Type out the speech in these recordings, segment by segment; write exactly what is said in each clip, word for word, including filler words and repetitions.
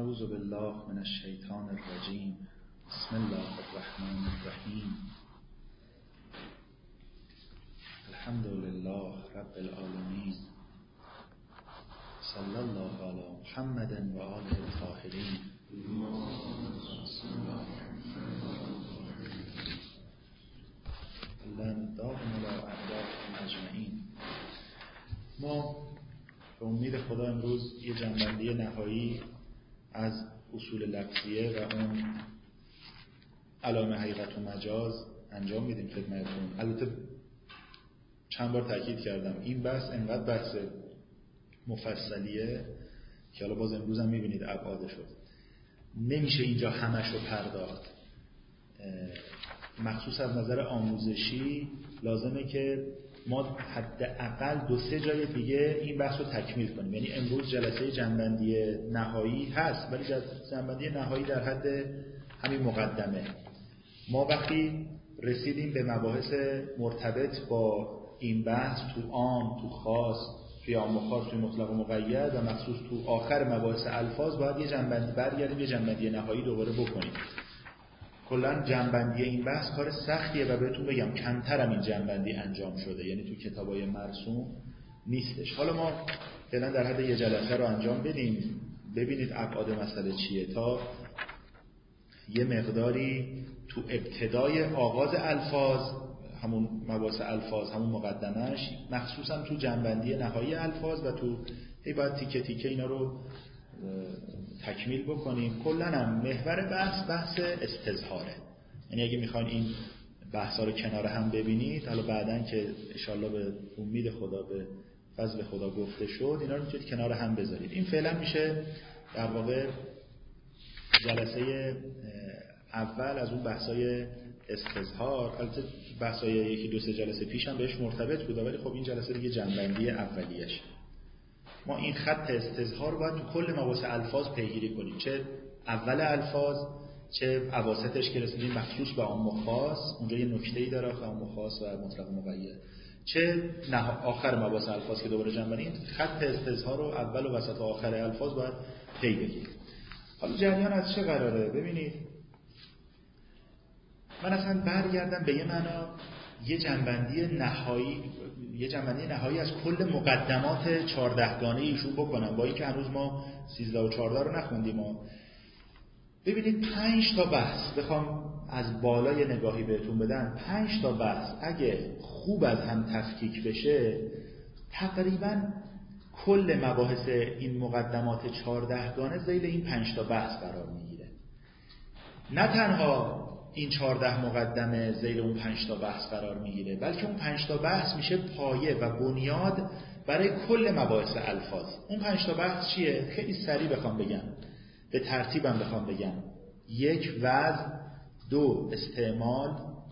اعوذ بالله من الشیطان الرجیم. بسم الله الرحمن الرحیم. الحمد لله رب العالمین. صلی الله علی محمد و آله الطاهرین. اللهم دائم علی اعدائکم اجمعین. ما به امید خدا امروز یه جنبندی نهایی از اصول لفظیه و اون علائم حقیقت و مجاز انجام میدیم خدمتتون. البته چند بار تاکید کردم این بحث انقدر بحث مفصلیه که حالا باز امروز هم میبینید ابعاد شد. نمیشه اینجا همش رو پرداخت. مخصوص از نظر آموزشی لازمه که ما حداقل دو سه جای دیگه این بحث رو تکمیل کنیم. یعنی امروز جلسه جنبندی نهایی هست، ولی جنبندی نهایی در حد همین مقدمه. ما وقتی رسیدیم به مباحث مرتبط با این بحث تو عام، تو خاص، توی عام و خاص، توی مطلق و مقید و مخصوص تو آخر مباحث الفاظ باید یه جنبندی برگردیم، یه جنبندی نهایی دوباره بکنیم. کلا جنبندی این بحث کار سختیه و بهتون بگم کمتر هم این جنبندی انجام شده، یعنی تو کتابای مرسوم نیستش. حالا ما فعلا در حد یه جلسه رو انجام بدیم، ببینید ابعاد مسئله چیه، تا یه مقداری تو ابتدای آغاز الفاظ، همون مباحث الفاظ، همون مقدمش، مخصوصا تو جنبندی نهایی الفاظ و تو هی باید تیکه تیکه اینا رو تکمیل بکنیم. کلا هم محور بحث بحث استظهاره. یعنی اگه میخواین این بحثا رو کنار هم ببینید، حالا بعدن که انشالله به امید خدا، به فضل خدا گفته شد، اینا رو میتونید کنار هم بذارید. این فعلا میشه در واقع جلسه اول از اون بحثای استظهار. البته بحثای یکی دو سه جلسه پیش هم بهش مرتبط بود، ولی خب این جلسه دیگه جنبندی اولیه‌اش. ما این خط استظهار رو باید تو کل مباحث الفاظ پیگیری کنیم، چه اول الفاظ چه اواسطش که رسیدیم مخصوص به عام و خاص، اونجا یه نکته‌ای داره که عام و خاص و مطلق و مقید، چه نه آخر مباحث الفاظ که دوباره جمع کنیم. خط استظهار رو اول و وسط و آخر الفاظ باید پی بگیریم. حالا جریان از چه قراره؟ ببینید من اصلا برگردم به یه معنا یه جنبندی نهایی یه جنبندی نهایی از کل مقدمات چهارده گانه ایشون بکنم، با اینکه هنوز ما سیزده و چهارده رو نخوندیم. ما ببینید پنج تا بحث بخوام از بالای نگاهی بهتون بدم، پنج تا بحث اگه خوب از هم تفکیک بشه، تقریبا کل مباحث این مقدمات چهارده گانه ذیل این پنج تا بحث قرار میگیره. نه تنها این چهارده مقدمه ذیل اون پنج تا بحث قرار میگیره، بلکه اون پنج تا بحث میشه پایه و بنیاد برای کل مباحث الفاظ. اون پنج تا بحث چیه؟ خیلی سریع بخوام بگم، به ترتیبم بخوام بگم: یک، وضع; دو، استعمال;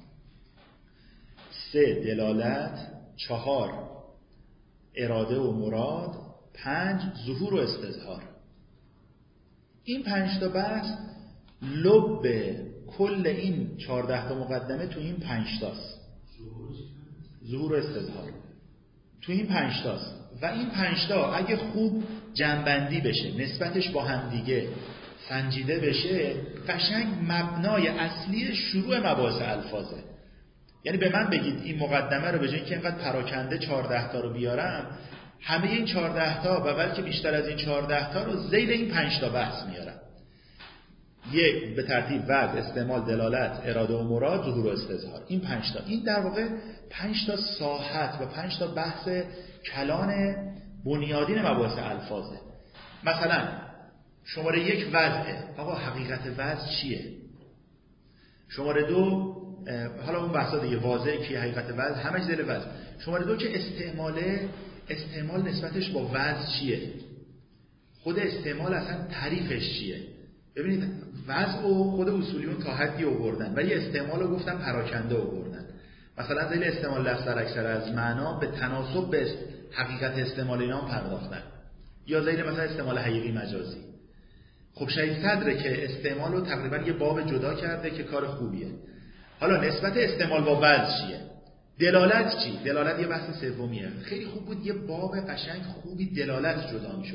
سه، دلالت; چهار، اراده و مراد; پنج، ظهور و استظهار. این پنج تا بحث لب کل این چهارده تا مقدمه تو این پنج تاست. ظهور و استظهار تو این پنج تاست و این پنج تا اگه خوب جنبندی بشه، نسبتش با هم دیگه سنجیده بشه، قشنگ مبنای اصلی شروع مباحث الفاظه. یعنی به من بگید این مقدمه رو به جای اینکه اینقدر پراکنده چهارده تا رو بیارم، همه این چهارده تا و بلکه بیشتر از این چهارده تا رو ذیل این پنج تا بحث میارم. یک، به ترتیب وضع، استعمال، دلالت، اراده و مراد، ظهور و استظهار. این پنج تا، این در واقع پنج تا ساحت و پنج تا بحث کلان بنیادین مباحث الفاظه. مثلا شماره یک وضعه. آقا حقیقت وضع چیه؟ شماره دو، حالا اون بحثا دیگه، واضحه که حقیقت وضع همش ذیل وضع. شماره دو که استعماله، استعمال نسبتش با وضع چیه؟ خود استعمال اصلا تعریفش چیه؟ ببینید وضع و خود اصولیون تا حدی آوردن ولی استعمال رو گفتن پراکنده آوردن. مثلا ذیل استعمال لفظ در اکثر از معنا به تناسب به حقیقت استعمال اینا هم پرداختن، یا ذیل مثلا استعمال حقیقی مجازی. خب شهید صدره که استعمال رو تقریبا یه باب جدا کرده که کار خوبیه. حالا نسبت استعمال با وضع چیه؟ دلالت چی؟ دلالت یه بحث سومیه. خیلی خوب بود یه باب قشنگ خوبی دلالت جدا میشد.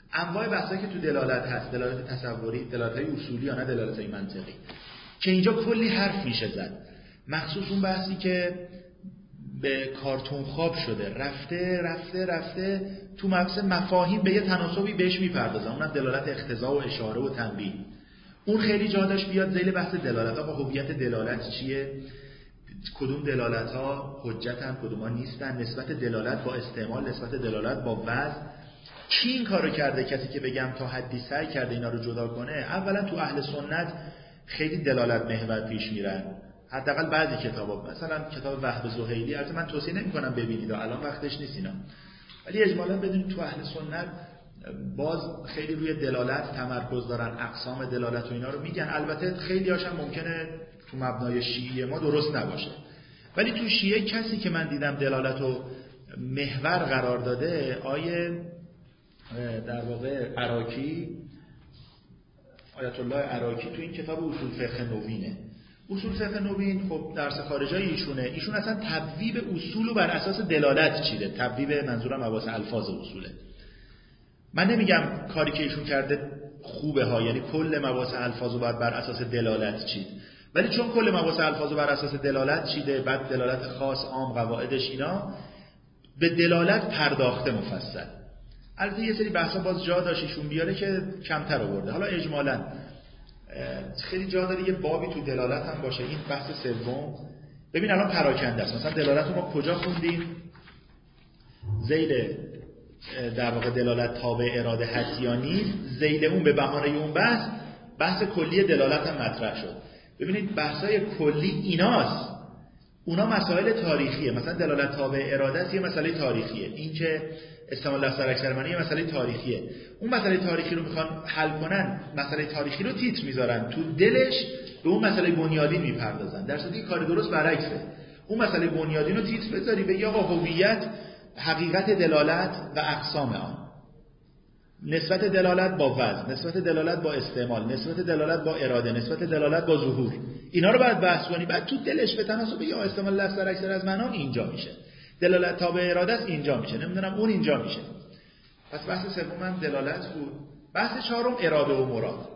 انواع بحثایی که تو دلالت هست، دلالت تصوری، دلالت‌های اصولی یا نه دلالت‌های منطقی، که اینجا کلی حرف میشه زد. مخصوص اون بحثی که به کارتون خواب شده، رفته رفته رفته تو مبحث مفاهیم به یه تناسبی بهش میپردازن، اونم دلالت اقتضا و اشاره و تنبیه. اون خیلی جا داشت بیاد ذیل بحث دلالت ها. با هویت دلالت چیه، کدوم دلالت ها حجتن، کدوم ها نیستن، نسبت دلالت با استعمال، نسبت دلالت با وضع. کی این کارو کرده؟ کسی که بگم تا حدی سعی کرده اینا رو جدا کنه. اولا تو اهل سنت خیلی دلالت محور پیش میرن، حداقل بعضی کتابا، مثلا کتاب وهب زهیلی، البته من توصیه نمی‌کنم ببینید الان وقتش نیست اینا، ولی اجمالاً بدونید تو اهل سنت باز خیلی روی دلالت تمرکز دارن، اقسام دلالت و اینا رو میگن. البته خیلی هاشم ممکنه تو مبنای شیعه ما درست نباشه، ولی تو شیعه کسی که من دیدم دلالت رو محور قرار داده، آیه در واقع عراقی، آیت الله عراقی تو این کتاب اصول فقه نوینه. اصول فقه نوین خب درس خارجای ایشونه، ایشون اصلا تبویب اصول رو بر اساس دلالت چیده. تبویب منظورم مباحث الفاظ اصوله. من نمیگم کاری که ایشون کرده خوبه ها، یعنی کل مباحث الفاظ رو باید بر اساس دلالت چید، ولی چون کل مباحث الفاظ رو بر اساس دلالت چیده، بعد دلالت خاص عام قواعدش اینا، به دلالت پرداخته مفصل. البته یه سری بحثا باز جا داشت ایشون بیاره که کمتر آورده. حالا اجمالاً خیلی جا داره یه بابی تو دلالت هم باشه. این بحث سوم، ببین الان پراکنده است. مثلا دلالت رو ما کجا خوندیم؟ ذیل در واقع دلالت تابع اراده هست یا نیست، ذیل اون به بهانه اون بحث بحث کلی دلالت هم مطرح شد. ببینید بحثای کلی ایناست، اونا مسائل تاریخیه. مثلا دلالت تابع اراده است، یه مسئله تاریخیه. این که استعمال لفظ در اکثر معنی یه مسئله تاریخیه. اون مسئله تاریخی رو میخوان حل کنن، مسئله تاریخی رو تیتر میذارن، تو دلش به اون مسئله بنیادین میپردازن. در صورتی که کار درست برعکسه. اون مسئله بنیادین رو تیتر بذاری، بگی آقا هویت، حقیقت دلالت و اقسام آن، نسبت دلالت با وضع، نسبت دلالت با استعمال، نسبت دلالت با اراده، نسبت دلالت با ظهور، اینا رو باید بحث کنی. بعد تو دلش به تناسب یا استعمال لفظ در اکثر از معنا اینجا میشه، دلالت تابع اراده است اینجا میشه، نمیدونم اون اینجا میشه. پس بحث سومم دلالت بود. بحث چهارم اراده و مراد.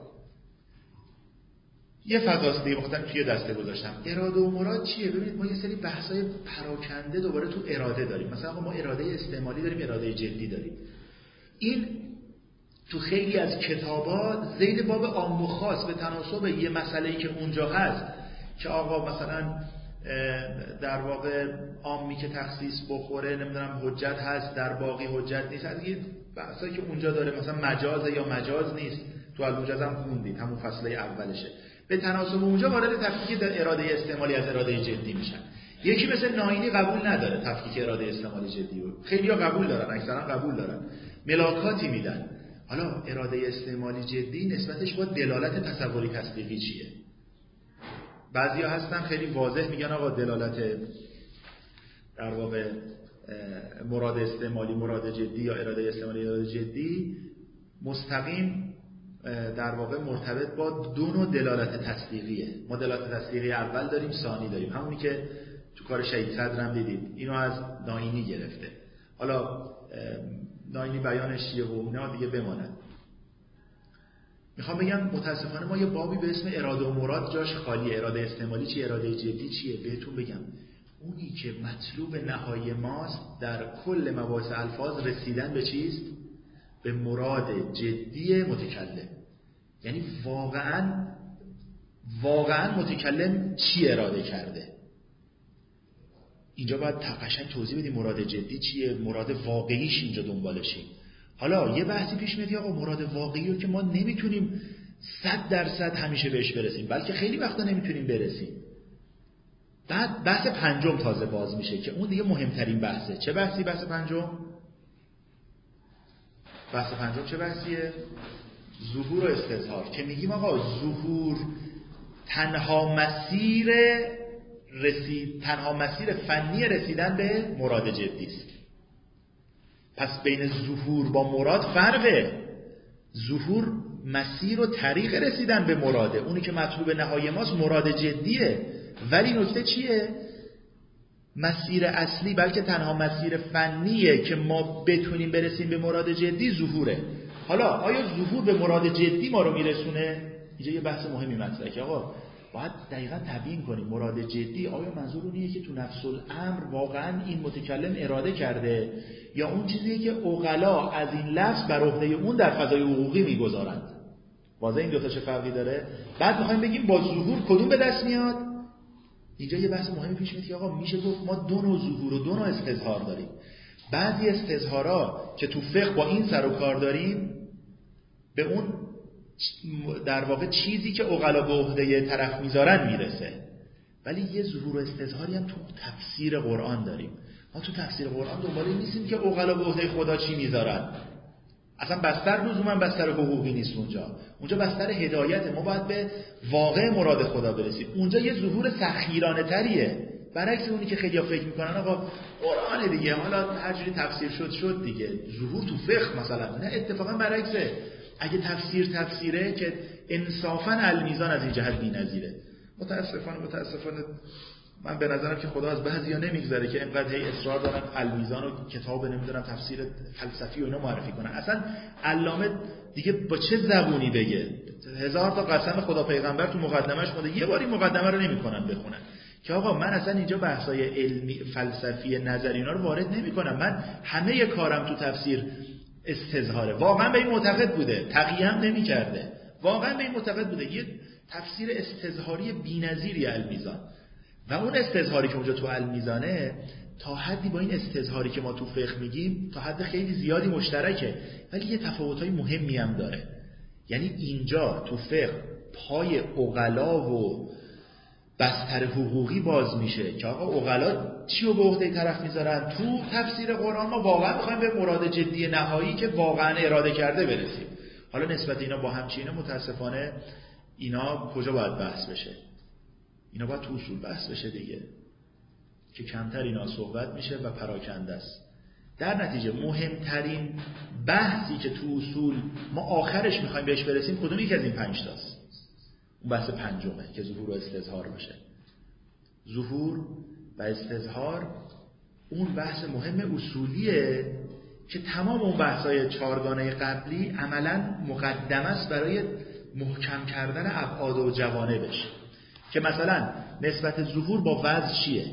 یه فضاستی مختلف توی دسته گذاشتم. اراده و مراد چیه؟ ببینید ما یه سری بحثای پراکنده دوباره تو اراده داریم. مثلا ما اراده استعمالی داریم، اراده جدی داریم. این تو خیلی از کتابات ذیل باب عام و خاص به تناسب یه مسئله‌ای که اونجا هست، که آقا مثلا در واقع عامی که تخصیص بخوره نمیدونم حجت هست، در باقی حجت نیست. از این بحثایی که اونجا داره، مثلا مجاز یا مجاز نیست، تو الموجز هم خوندید، همون فصله اولشه. به تناسب اونجا وارد تفکیک در اراده استعمالی از اراده جدی میشن. یکی مثل ناینی قبول نداره تفکیک اراده استعمالی جدی رو، خیلی‌ها قبول دارن، اکثرا قبول دارن، ملاکاتی میدن. حالا اراده استعمالی جدی نسبتش با دلالت تصوری تصدیقی چیه؟ بعضیا هستن خیلی واضح میگن آقا دلالت در واقع مراد استعمالی مراد جدی یا اراده استعمالی اراده جدی مستقیم در واقع مرتبط با دو نوع دلالت تصدیقیه. ما دلالت تصدیقی اول داریم، ثانی داریم، همونی که تو کار شهید صدر هم دیدید، اینو از ناینی گرفته. حالا ناینی بیانش چیه و اینا دیگه بماند. میخوام بگم متاسفانه ما یه بابی به اسم اراده و مراد جاش خالیه. اراده استعمالی چیه، اراده جدی چیه؟ بهتون بگم اونی که مطلوب نهایی ماست در کل مباحث الفاظ رسیدن به چیست؟ به مراد جدی متکلم. یعنی واقعا واقعا متکلم چی اراده کرده. اینجا باید قشنگ توضیح بدیم مراد جدی چیه، مراد واقعیش اینجا دنبالشیم. حالا یه بحثی پیش میاد آقا مراد واقعی رو که ما نمیتونیم صد درصد همیشه بهش برسیم، بلکه خیلی وقتا نمیتونیم برسیم. بعد بحث پنجم تازه باز میشه که اون دیگه مهمترین بحثه. چه بحثی بحث پنجم؟ بحث پنجم چه بحثیه؟ ظهور و استظهار. که میگیم آقا ظهور تنها مسیر رسید تنها مسیر فنی رسیدن به مراد جدی است. پس بین ظهور با مراد فرقه. ظهور مسیر و طریق رسیدن به مراده، اونی که مطلوب نهایی ماست مراد جدیه. ولی نکته چیه؟ مسیر اصلی بلکه تنها مسیر فنیه که ما بتونیم برسیم به مراد جدی ظهوره. حالا آیا ظهور به مراد جدی ما رو میرسونه؟ اینجا یه بحث مهمی مطرحه که آقا باید دقیقاً تبیین کنیم مراد جدی آیا منظور اونیه که تو نفس الامر واقعاً این متکلم اراده کرده یا اون چیزیه که عقلا از این لفظ بر عهده اون در فضای حقوقی میگذارند. واضح این دو تا چه فرقی داره؟ بعد میخوایم بگیم با ظهور کدوم به دست میاد؟ اینجا یه بحث مهمی پیش میاد که آقا میشه گفت ما دو نوع ظهور و دو نوع استظهار داریم. بعضی استظهارا که تو فقه با این سر و کار داریم به اون در واقع چیزی که عقلا به عهده طرف میذارن میرسه، ولی یه ظهور و استظهاری هم تو تفسیر قرآن داریم. ما تو تفسیر قرآن دنبال این نیستیم که عقلا به عهده خدا چی میذارن، اصلا بستر لزوما بستر حقوقی نیست اونجا، اونجا بستر هدایت، ما باید به واقع مراد خدا برسیم. اونجا یه ظهور سخیرانه تریه، برعکس اونی که خیلی‌ها فکر میکنن آقا قرآن دیگه حالا هر جوری تفسیر شد شد دیگه، ظهور تو فقه مثلا نه، اتفاقا برعکسه. اگه تفسیر تفسیره که انصافا المیزان از این جهت بی‌نظیره. متاسفانه متاسفانه من به نظرم که خدا از بعضیا نمیگذره که اینقدر هی اصرار دارن المیزان و کتاب نمیدونم تفسیر فلسفی و اینا معرفی کنن. اصلا علامه دیگه با چه زبونی بگه؟ هزار تا قسم خدا پیغمبر تو مقدمهش مونده، یه باری مقدمه رو نمیکنن بخونن که آقا من اصلا اینجا بحثای علمی فلسفی نظری اینا رو وارد نمیکنم، من همه کارم تو تفسیر استظهاره. واقعا به این معتقد بوده، تقیه هم نمی‌کرده، واقعا به این معتقد بوده یه تفسیر استظهاری بی‌نظیری المیزان، و اون استظهاری که اونجا تو المیزانه تا حدی با این استظهاری که ما تو فقه میگیم تا حد خیلی زیادی مشترکه، ولی یه تفاوت‌های مهمی هم داره. یعنی اینجا تو فقه پای عقلا و بستر حقوقی باز میشه که آقا عقلا چی رو به عهده طرف میذارن. تو تفسیر قرآن ما واقعا میخوایم به مراد جدی نهایی که واقعا اراده کرده برسیم. حالا نسبت اینا با همچینه متاسفانه اینا کجا باید بحث بشه؟ اینا باید تو اصول بحث بشه دیگه، که کمتر اینا صحبت میشه و پراکنده است. در نتیجه مهمترین بحثی که تو اصول ما آخرش میخوایم بهش برسیم کدوم یک از این پنج تاست؟ اون بحث پنجمه که ظهور و استظهار باشه. ظهور و استظهار اون بحث مهم اصولیه که تمام اون بحث‌های چهارگانه قبلی عملاً مقدمه است برای محکم کردن ابعاد و جوانبش. که مثلا نسبت ظهور با وضع چیه؟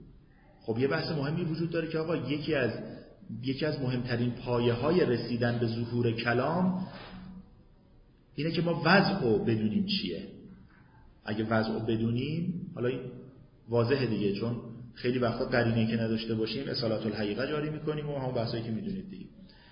خب یه بحث مهمی وجود داره که آقا یکی از یکی از مهمترین پایه‌های رسیدن به ظهور کلام اینه که ما وضع رو بدونیم چیه. اگه وضع رو بدونیم، حالا واضحه دیگه، چون خیلی وقتا قرینه‌ای که نداشته باشیم اصالت الحقیقه جاری میکنیم و همون بحثایی که میدونید دیگه.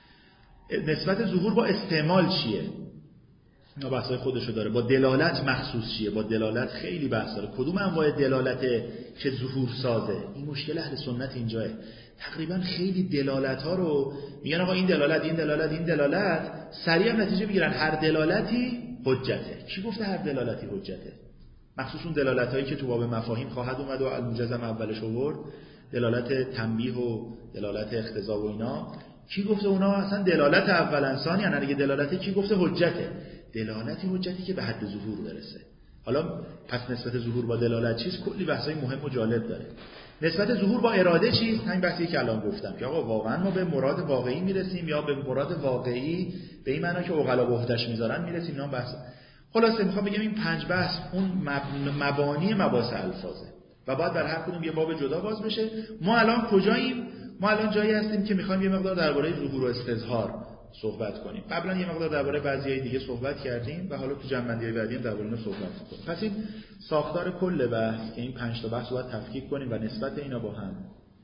نسبت ظهور با استعمال چیه؟ اینا بحثای خودشو داره. با دلالت مخصوص چیه؟ با دلالت خیلی بحث داره. کدوم انواع دلالته که ظهور سازه؟ این مشکل اهل سنت اینجاه. تقریبا خیلی دلالت ها رو میگن آقا این دلالت این دلالت این دلالت، سریع نتیجه میگیرن هر دلالتی حجته. کی گفته هر دلالتی حجته؟ مخصوص اون دلالت هایی که تو باب مفاهیم خواهد اومد و المجزم اولش آورد، دلالت تنبیه و دلالت اقتضا و اینا، کی گفته اونا اصلا دلالت اول انسان؟ یعنی اگه دلالتی کی گفته حجته؟ دلالتی حجتی که به حد ظهور برسه. حالا پس نسبت ظهور با دلالت چیست؟ کلی بحثای مهم و جالب داره. نسبت ظهور با اراده چیست؟ همین بحثی که الان گفتم که آقا واقعا ما به مراد واقعی میرسیم یا به مراد واقعی به این معنا که عقلا به عهده‌اش میذارن میرسیم. اینا بحث. خلاصه میخوام بگم این پنج بحث اون مبانی مباحث الفاظه و باید بر هر کدوم یه باب جدا باز بشه. ما الان کجاییم؟ ما الان جایی هستیم که میخوایم یه مقدار درباره ظهور و استظهار صحبت کنیم. قبلا یه مقدار درباره بعضیای دیگه صحبت کردیم و حالا تو جنبندی‌های بعدی هم درباره اینا صحبت می‌کنیم. پس این ساختار کل بحث که این پنج تا بحث رو باید تفکیک کنیم و نسبت اینا با هم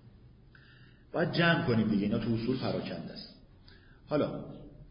باید جمع کنیم دیگه. اینا تو اصول پراکنده است. حالا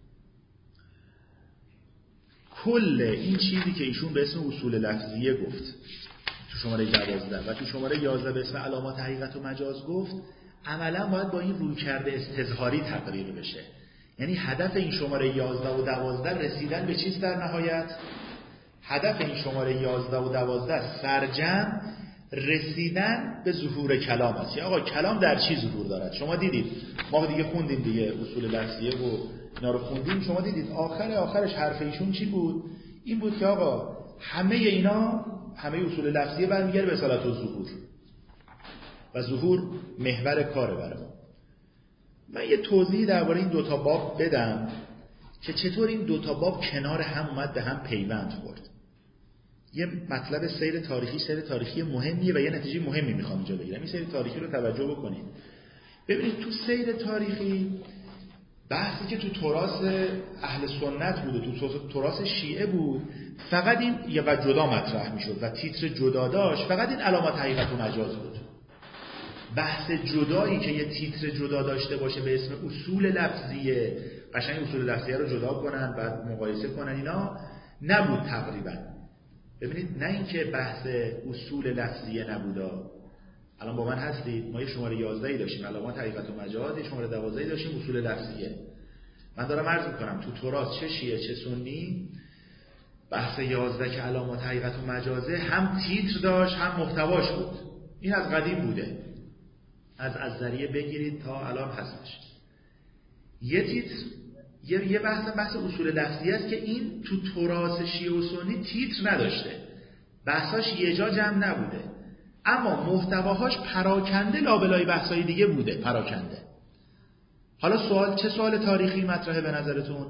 کل این چیزی که ایشون به اسم اصول لفظیه گفت تو شماره دوازده و تو شماره یازده به اسم علامات حقیقت و مجاز گفت، عملا باید با این رویکرد استظهاری تقریر بشه. یعنی هدف این شماره یازده و دوازده رسیدن به چیز در نهایت؟ هدف این شماره یازده و دوازده سرجم رسیدن به ظهور کلام است. یا آقا کلام در چی ظهور دارد؟ شما دیدید، ما دیگه خوندیم دیگه اصول لفظیه و اینا رو خوندیم. شما دیدید آخر آخرش حرف ایشون چی بود؟ این بود که آقا همه اینا، همه اصول لفظیه برمیگره به اصالت و ظهور و ظهور محور کاره برام. من یه توضیحی درباره این دوتا باب بدم که چطور این دوتا باب کنار هم اومد به هم پیوند خورد. یه مطلب سیر تاریخی سیر تاریخی مهمیه و یه نتیجه مهمی میخوام اینجا بگیرم. این سیر تاریخی رو توجه بکنید. ببینید تو سیر تاریخی بحثی که تو تراث اهل سنت بود و تو تراث شیعه بود فقط این یه قد جدا مطرح میشد و تیتر جدا داشت، فقط این علامات حقیقت و مجاز بود. بحث جدایی که یه تیتر جدا داشته باشه به اسم اصول لفظیه، قشنگ اصول لفظیه رو جدا کنن بعد مقایسه کنن، اینا نبود تقریبا. ببینید نه اینکه بحث اصول لفظیه نبودا، الان با من هستید، ما یه شماره یازده داشتیم علامات حقیقت و مجاز، یه شماره دوازده داشتیم اصول لفظیه. من دارم عرض میکنم تو تراث چه شیعه چه سنی بحث یازده که علامات حقیقت و مجازه هم تیتر داشت هم محتواش بود. این از قدیم بوده، از از ذریعه بگیرید تا الان هستش. یه تیتر یه یه بحث بحث اصول لفظی است که این تو تراث شیعه و سنی تیتر نداشته، بحثاش یه جا جمع نبوده، اما محتواهاش پراکنده لابلای بحثای دیگه بوده، پراکنده. حالا سوال، چه سوال تاریخی مطرحه به نظرتون؟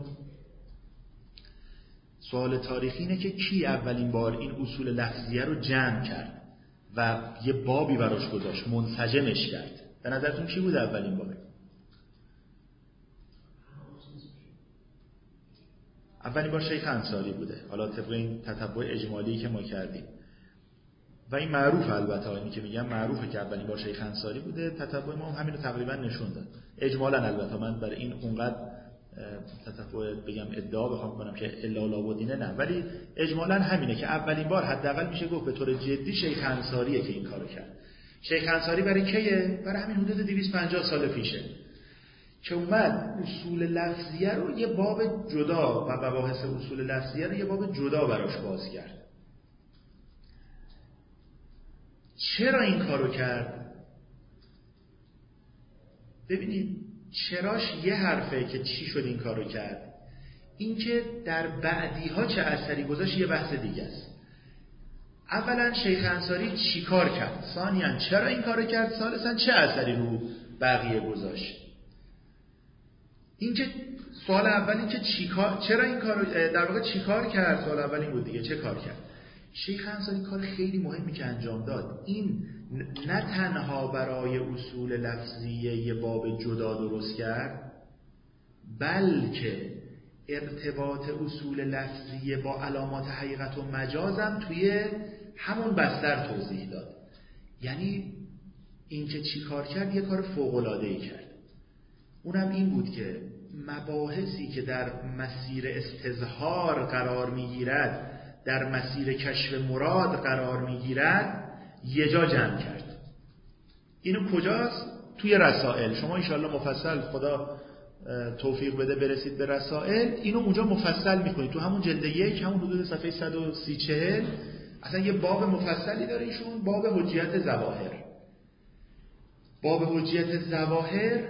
سوال تاریخی اینه که کی اولین بار این اصول لفظیه رو جمع کرد و یه بابی براش گذاشت، منسجمش کرد؟ به نظرتون کی بود اولین بار؟ اولین بار شیخ انصاری بوده. حالا طبق این تتبع اجمالی که ما کردیم و این معروف، البته اینی که میگم معروفه که اولین بار شیخ انصاری بوده، تتبع ما هم همین رو تقریبا نشون داد اجمالا. البته من برای این اونقدر تتبع بگم ادعا بخوام کنم که الا لابدینه نه، ولی اجمالا همینه که اولین بار حداقل میشه گفت به طور جدی شیخ انصاریه که این کارو کرد. شیخ انصاری برای کیه؟ برای همین حدود دویست و پنجاه سال پیشه که اومد اصول لفظیه رو یه باب جدا و مباحث اصول لفظیه رو یه باب جدا براش باز کرد. چرا این کارو کرد؟ ببینید چراش یه حرفه که چی شد این کارو کرد. این که در بعدی ها چه اثری گذاشت یه بحث دیگه است. اولا شیخ انصاری چی کار کرد؟ ثانیاً چرا این کارو کرد؟ ثالثاً چه اثری رو بقیه گذاشت؟ این که سوال اول این که چی کار، چرا این کارو در واقع چی کار کرد؟ سوال اول این بود دیگه، چه کار کرد؟ شیخ انصاری کار خیلی مهمی که انجام داد، این نه تنها برای اصول لفظیه یه باب جدا درست کرد، بلکه ارتباط اصول لفظیه با علامات حقیقت و مجازم توی همون بستر توضیح داد. یعنی این که چی کار کرد یه کار فوق‌العاده‌ای کرد. اونم این بود که مباحثی که در مسیر استظهار قرار میگیرد، در مسیر کشف مراد قرار میگیرد، یه جا جمع کرد. اینو کجاست؟ توی رسائل. شما انشاءالله مفصل خدا توفیق بده برسید به رسائل، اینو اونجا مفصل میکنید. تو همون جلد یک، همون حدود صفحه صد و سی چهل اصلا یه باب مفصلی داره ایشون، باب حجیت ظواهر. باب حجیت ظواهر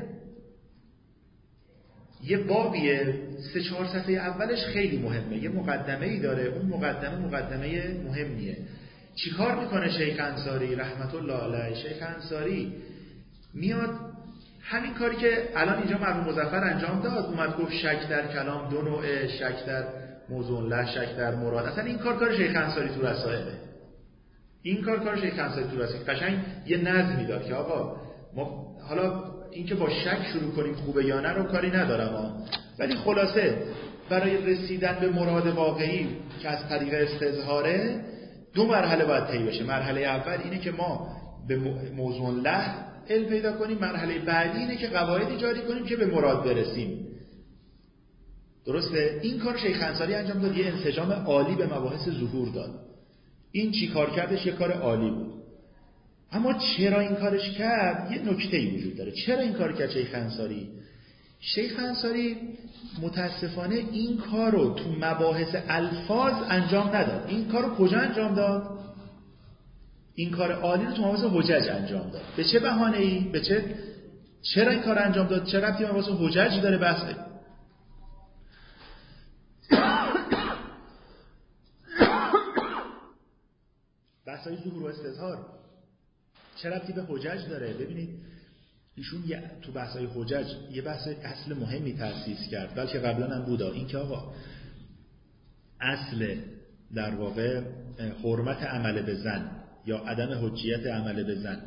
یه بابیه، سه چهار صفحه اولش خیلی مهمه، یه مقدمه‌ای داره، اون مقدمه مقدمه مهمیه. چیکار میکنه شیخ انصاری رحمت الله علیه؟ شیخ انصاری میاد همین کاری که الان اینجا مرحوم مظفر انجام داد، اومد گفت شک در کلام دو نوعه، شک در موضوع له، شک در مراد. اصلا این کار کار شیخ انصاری تو رسائله. این کار کار شیخ انصاری تو رسائل. قشنگ یه نظمی داد که آقا ما حالا اینکه با شک شروع کنیم خوبه یا نه رو کاری ندارم ها. ولی خلاصه برای رسیدن به مراد واقعی که از طریق استظهاره دو مرحله باید طی بشه. مرحله اول اینه که ما به موضوع له علم پیدا کنیم، مرحله بعدی اینه که قواعدی جاری کنیم که به مراد برسیم. درسته؟ این کار شیخ انصاری انجام داد، یه انسجام عالی به مباحث ظهور داد. این چی کار کردش؟ یه کار عالی بود. اما چرا این کارش کرد؟ یه نکته‌ای وجود داره. چرا این کار کرد شیخ انصاری؟ شیخ انصاری متاسفانه این کار رو تو مباحث الفاظ انجام نداد. این کار رو کجا انجام داد؟ این کار عالی رو تو مباحث حجج انجام داد. به چه بهانه‌ای؟ به چه چرا این کار انجام داد؟ چه ربطی به مباحث حجج داره بحث؟ بحث‌های ظهور و استظهار چه ربطی به حجج داره؟ ببینید ایشون تو بحث‌های حجج یه بحث اصل مهمی تأسیس کرد، بلکه قبلا هم بوده، این که آقا اصل در واقع حرمت عمل به زن یا عدم حجیت عمل به زن،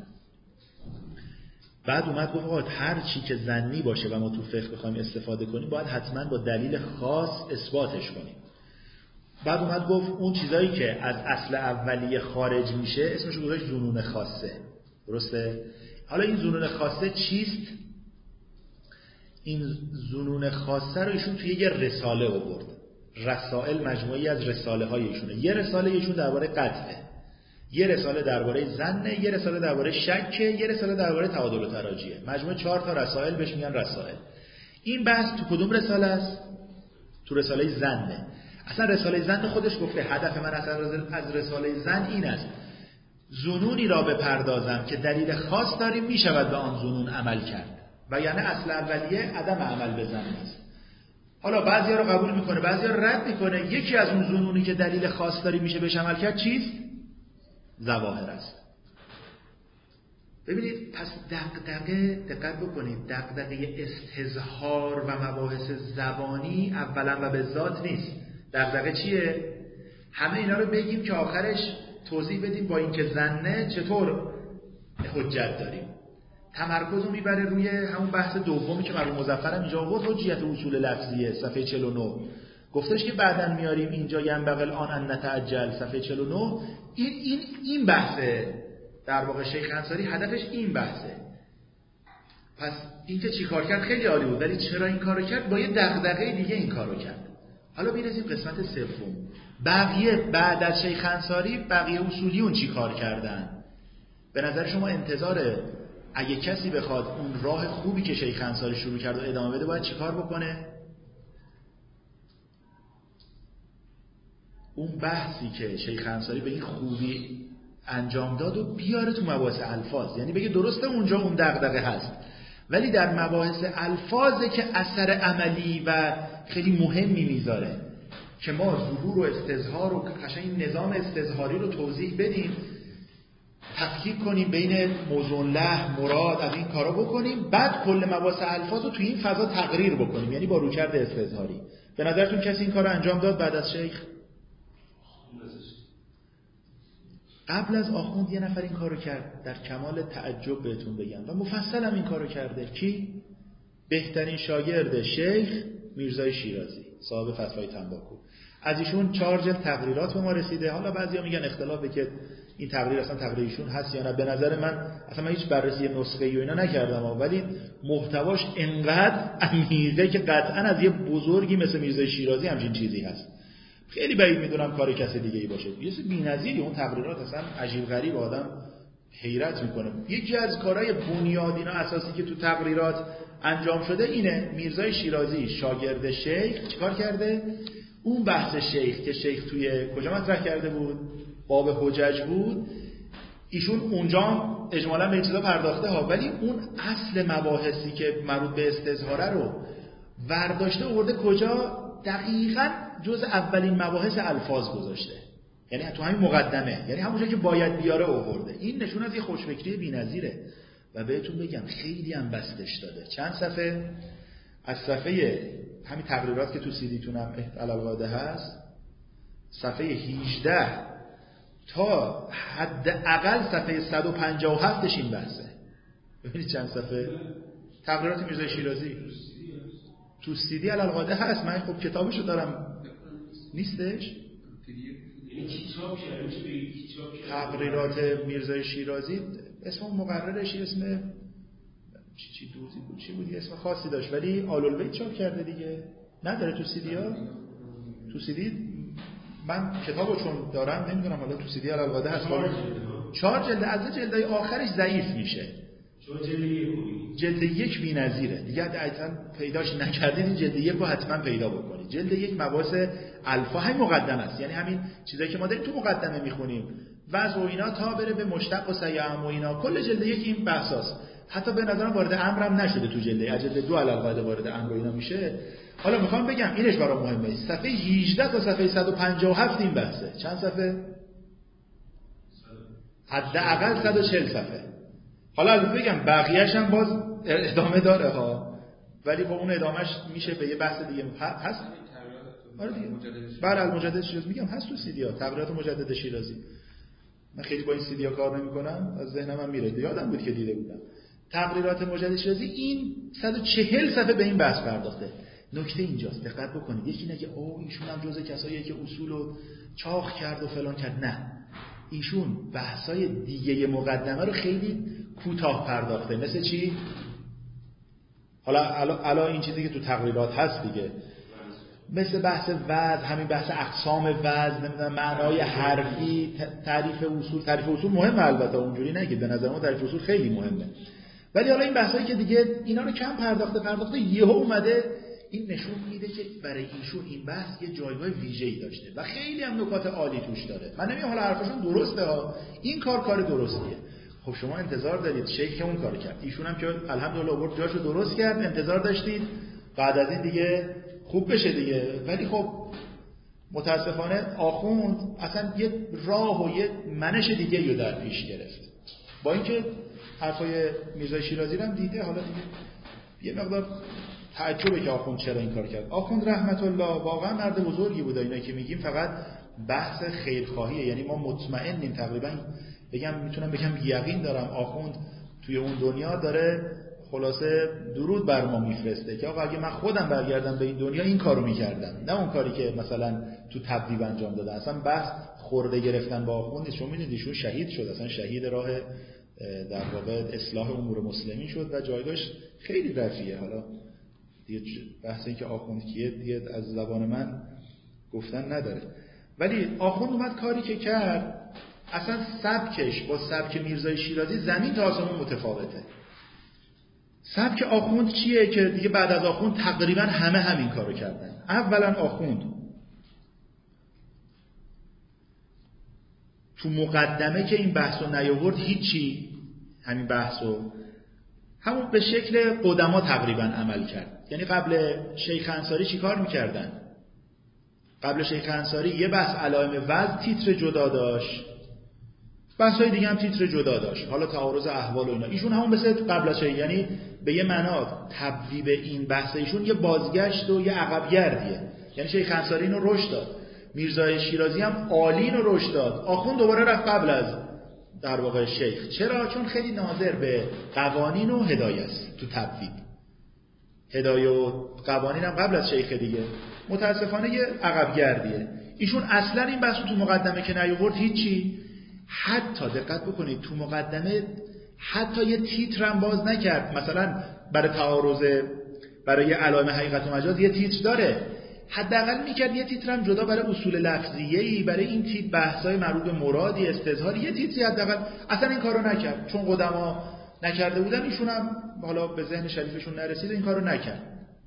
بعد اومد گفت آقا هر چی که زنی باشه و ما تو فقه بخوایم استفاده کنیم باید حتما با دلیل خاص اثباتش کنیم. بعد اومد گفت اون چیزایی که از اصل اولیه خارج میشه اسمش رو گذاشت ظنون خاصه. درسته؟ حالا این ظنون خاصه چیست؟ این ظنون خاصه رو ایشون توی یه رساله آورد. رسائل مجموعی از رساله های ایشونه. یه رساله ایشون درباره قطعه، یه رساله درباره ظنه، یه رساله درباره شکه، یه رساله درباره تعادل و تراجیه. مجموع چهار تا رسائل بهش میگن رسائل. این بحث تو کدوم رساله است؟ تو رساله ظنه. اصلا رساله ظن خودش گفته هدف من اصلا از رساله ظن این است ظنونی را بپردازم که دلیل خاص داریم میشود به آن ظنون عمل کرد و یعنی اصل اولیه عدم عمل به ظن است. حالا بعضیا رو قبول میکنه، بعضیا رو رد میکنه. یکی از اون ظنونی که دلیل خاص داریم میشه بهش عمل کرد چیست؟ ظواهر است. ببینید پس دغدغه، دقت بکنید، دغدغه استظهار و مباحث زبانی اولا و به ذات نیست. دغدغه چیه؟ همه اینا رو بگیم که آخرش توضیح بدیم با اینکه زنه چطور حجت داریم. تمرکز رو میبره روی همون بحث دومی که مرحوم مظفر هم اینجا آورد، حجیت اصول لفظیه، صفحه چهل و نه. گفتش که بعداً میاریم اینجا ینبغی آن ان نتعجل، صفحه چهل و نه. این این این بحثه. در واقع شیخ انصاری هدفش این بحثه. پس این که چی کار کرد خیلی عالی بود، ولی چرا این کارو کرد؟ با یه دغدغه دیگه این کارو کرد. حالا میرسیم قسمت سوم. بقیه بعد از شیخ انصاری بقیه اصولیون چی کار کردن؟ به نظر شما انتظار اگه کسی بخواد اون راه خوبی که شیخ انصاری شروع کرد و ادامه بده باید چی کار بکنه؟ اون بحثی که شیخ انصاری به این خوبی انجام داد و بیاره تو مباحث الفاظ. یعنی بگه درسته اونجا اون دغدغه هست، ولی در مباحث الفاظه که اثر عملی و خیلی مهمی میذاره که ما ظهور و استظهار و قشنگ نظام استظهاری رو توضیح بدیم، تفکیک کنیم بین موضوع له مراد از این کارا بکنیم، بعد کل مباحث الفاظ رو توی این فضا تقریر بکنیم، یعنی با رویکرد استظهاری. به نظرتون کسی این کارو انجام داد بعد از شیخ؟ قبل از آخوند یه نفر این کارو کرد، در کمال تعجب بهتون بگم، و مفصل هم این کارو کرده. کی؟ بهترین شاگرد شیخ میرزای شیرازی، صاحب فتوای تنباکو. از ایشون چهار جلد تقریرات به ما رسیده. حالا بعضیا میگن اختلافه که این تقریر اصلا تقریر ایشون هست یا نه. به نظر من اصلا من هیچ بررسی نسخه‌ای و اینا نکردم، ولی محتواش انقدر عمیقه که قطعا از یه بزرگی مثل میرزای شیرازی همچین چیزی هست. خیلی بعید میدونم کار کسی دیگه ای باشه. یه چیز بی‌نظیری اون تقریرات، اصلا عجیب غریب، آدم حیرت میکنه. یکی از کارهای بنیادین و اساسی که تو تقریرات انجام شده اینه. میرزای شیرازی شاگرد شیخ چیکار کرده؟ اون بحث شیخ که شیخ توی کجا مطرح کرده بود؟ باب حجج بود. ایشون اونجا اجمالا به این چیزا پرداخته ها، ولی اون اصل مباحثی که مربوط به استظهاره رو ورداشته آورده کجا؟ دقیقاً جز اولین مباحث الفاظ گذاشته. یعنی تو همین مقدمه، یعنی همونجا که باید بیاره آورده. این نشون از یه خوشفکری بی‌نظیره و بهتون بگم خیلی هم بستش داده. چند صفحه از صفحه همین تقریرات که تو سیدیتون هم علاوه هست، صفحه هجده تا حداقل صفحه صد و پنجاه و هفتش این بحثه. ببینید چند صفحه تقریرات میرزای شیرازی تو سیدی علاوه هست. من خب کتابشو دارم، نیستش؟ تقریرات میرزای شیرازی اسم مقررش اسم چی چی دوزی بود، چی بود، اسم خاصی داشت، ولی آل‌البیت چاپ کرده دیگه. نداره تو سیدی ها؟ تو سیدی من کتابو چون دارم نمیدونم حالا تو سیدی علاوه هست. چهار جلد، از جلدای آخرش ضعیف میشه. جلد یک بی‌نظیره دیگه، اصلا پیداش نکردید. این جلد یک رو حتما پیدا بکنید. جلد یک مباحث الفا همین مقدمه است، یعنی همین چیزایی که ما داریم تو مقدمه میخونیم، وضع و اینا تا بره به مشتق و سیعم و اینا، کل جلد یک این بحثاست. حتی به نظرم وارد امرم نشده تو جلد یک. جلد دو علاوه وارد امر و اینا میشه. حالا میخوام بگم اینش برام مهمه. صفحه هجده تا صفحه صد و پنجاه و هفت این بحثه. چند صفحه؟ حداقل صد و چهل صفحه. حالا البته بگم بقیه‌اش هم باز ادامه داره ها، ولی خب اون ادامهش میشه به یه بحث دیگه هست. آره دیگه. بله المجدد شیرازی میگم هست تو سی دی ها، تغییرات مجدد شیرازی. من خیلی با این سی دی ها کار نمی‌کنم، از ذهنم هم میره، یادم بود که دیده بودم. تغییرات مجدد شیرازی این صد و چهل صفحه به این بحث پرداخته. نکته اینجاست، دقت بکنید. یکی نگه اوه ایشون هم جزء کساییه که اصولو چاق کرد و فلان کرد. نه، ایشون بحثای دیگه مقدمه رو خیلی کوتاه پرداخته. مثل چی؟ حالا الا این چیزی که تو تقریرات هست دیگه، مثل بحث وزن، همین بحث اقسام وزن، نمیدونم معنای حرفی، تعریف اصول. تعریف اصول مهمه البته، اونجوری نگید، به نظر ما تعریف اصول خیلی مهمه، ولی حالا این بحثایی که دیگه اینا رو کم پرداخته پرداخته یهو اومده. این نشون میده که برای ایشون این بحث یه جایگاه ویژه‌ای داشته و خیلی هم نکات عالی توش داره. من نمیگم حالا حرفشون درسته ها، این کار کار درستیه. خب شما انتظار دارید شیخ اون کار کرد، ایشون هم که الحمدلله آورد جاشو درست کرد، انتظار داشتید بعد از این دیگه خوب بشه دیگه. ولی خب متاسفانه آخوند اصلا یه راه و یه منش دیگه رو در پیش گرفت. با اینکه حرفای میرزای شیرازی رو هم دیده، حالا دیگه یه مقدار تعجبه که آخوند چرا این کار کرد. آخوند رحمت الله واقعا مرد بزرگی بود. اینا که میگیم فقط بحث خیرخواهیه، یعنی ما مطمئنیم، تقریبا بگم میتونم بگم یقین دارم آخوند توی اون دنیا داره خلاصه درود بر ما میفرسته که آقا اگه من خودم برگردم به این دنیا این کارو میکردم، نه اون کاری که مثلا تو تبدیب انجام داده. اصلا بحث خورده گرفتن با آخوند نیست. شما میدونید ایشون شهید شد، اصلا شهید راه در واقع اصلاح امور مسلمین شد و جایگاهش خیلی رفیعه. حالا دیگه بحث این که آخوند کیه دیگه از زبان من گفتن نداره. ولی آخوند اومد کاری که کرد، اصلا سبکش با سبک میرزای شیرازی زمین تا آسمون متفاوته. سبک آخوند چیه که دیگه بعد از آخوند تقریبا همه همین کارو کردن. اولا آخوند تو مقدمه که این بحثو نیاورد هیچی، همین بحثو همون به شکل قدما تقریبا عمل کرد. یعنی قبل شیخ انصاری چی کار میکردن؟ قبل شیخ انصاری یه بحث علائم وزن تیتر جدا داشت، بحثای دیگه هم تیتر جدا داشت، حالا تعارض احوال و اینا. ایشون همون مثل قبل از شیخ، یعنی به یه معنا تبویب این بحث ایشون یه بازگشت و یه عقب گردیه. یعنی شیخ انصاری اینو رشد داد، میرزای شیرازی هم عالی اینو رشد داد، آخوند دوباره رفت قبل از در واقع شیخ. چرا؟ چون خیلی ناظر به قوانین و هدایه است تو تبویب. هدایه و قوانین هم قبل از شیخ دیگه. متاسفانه یه عقب گردیه. ایشون اصلا این بحثو تو مقدمه که نیاورد هیچی. حتی دقت بکنید تو مقدمه حتی یه تیتر هم باز نکرد. مثلا برای تعارض، برای علائم حقیقت و مجاز یه تیتر داره، حداقل میکرد یه تیتر هم جدا برای اصول لفظیه‌ای، برای این تیپ بحث‌های مربوط به مرادی، استظهاری، یه تیتری حداقل. اصلا این کارو نکرد، چون قدما نکرده بودن، ایشون هم حالا به ذهن شریفشون نرسید این کارو نکرد.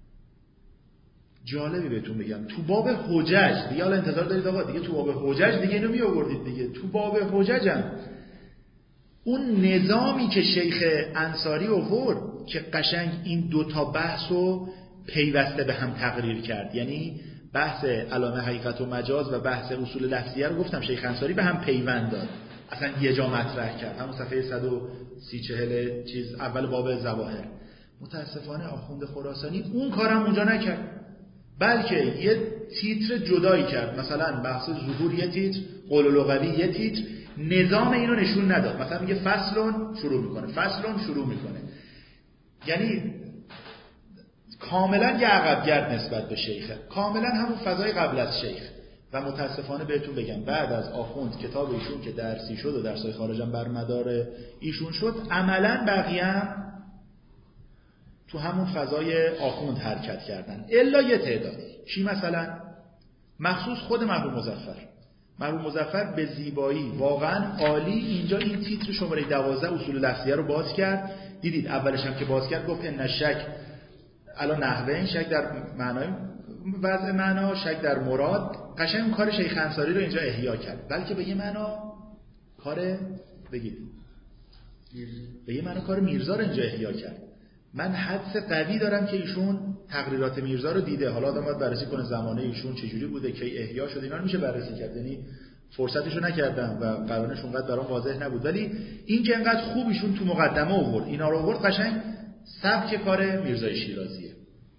جالبی بهتون بگم، تو باب حجج دیگه، حالا انتظار دارید آقا دیگه تو باب حجج دیگه اینو می آوردید دیگه. تو باب حجج هم اون نظامی که شیخ انصاری آورد که قشنگ این دو تا بحثو پیوسته به هم تقریر کرد، یعنی بحث علائم حقیقت و مجاز و بحث اصول لفظیه رو گفتم شیخ انصاری به هم پیوند داد، اصلا یه جا مطرح کرد، همون صفحه صد و سی چهل چیز اول باب ظواهر. متاسفانه آخوند خراسانی اون کارم اونجا نکرد، بلکه یه تیتر جدایی کرد. مثلا بحث ظهور یه تیتر، قول لغوی یه تیتر، نظام اینو نشون نداد. مثلا میگه فصلون شروع میکنه، فصلون شروع میکنه، یعنی کاملا یه عقبگرد نسبت به شیخه، کاملا همون فضای قبل از شیخ. و متاسفانه بهتون بگم بعد از آخوند کتاب ایشون که درسی شد و درسای خارجم بر مدار ایشون شد، عملا بقیه هم تو همون فضای آخوند حرکت کردن، الا یه تعدادی. چی مثلا؟ مخصوص خود مرحوم مظفر. مرحوم مظفر به زیبایی واقعا عالی اینجا این تیتر شماره دوازده اصول لفظیه رو باز کرد. دیدید اولش هم که باز کرد گفت ان شک الان نحوه این شک در معنای وضع معنا، شک در مراد. قشنگ اون کار شیخ انصاری رو اینجا احیا کرد، بلکه به یه معنا کار بگید به یه معنا کار میرزا رو اینجا احیا کرد. من حدس قوی دارم که ایشون تقریرات میرزا رو دیده. حالا آدم باید بررسی کنه زمانه ایشون چجوری بوده، کی احیا شد، اینا رو میشه بررسی کرد. یعنی فرصتشو نکردم و قرارش اونقدر برام واضح نبود، ولی این که انقدر خوب ایشون تو مقدمه آورد، اینا رو آورد قشنگ سبک کار میرزای شیرازیه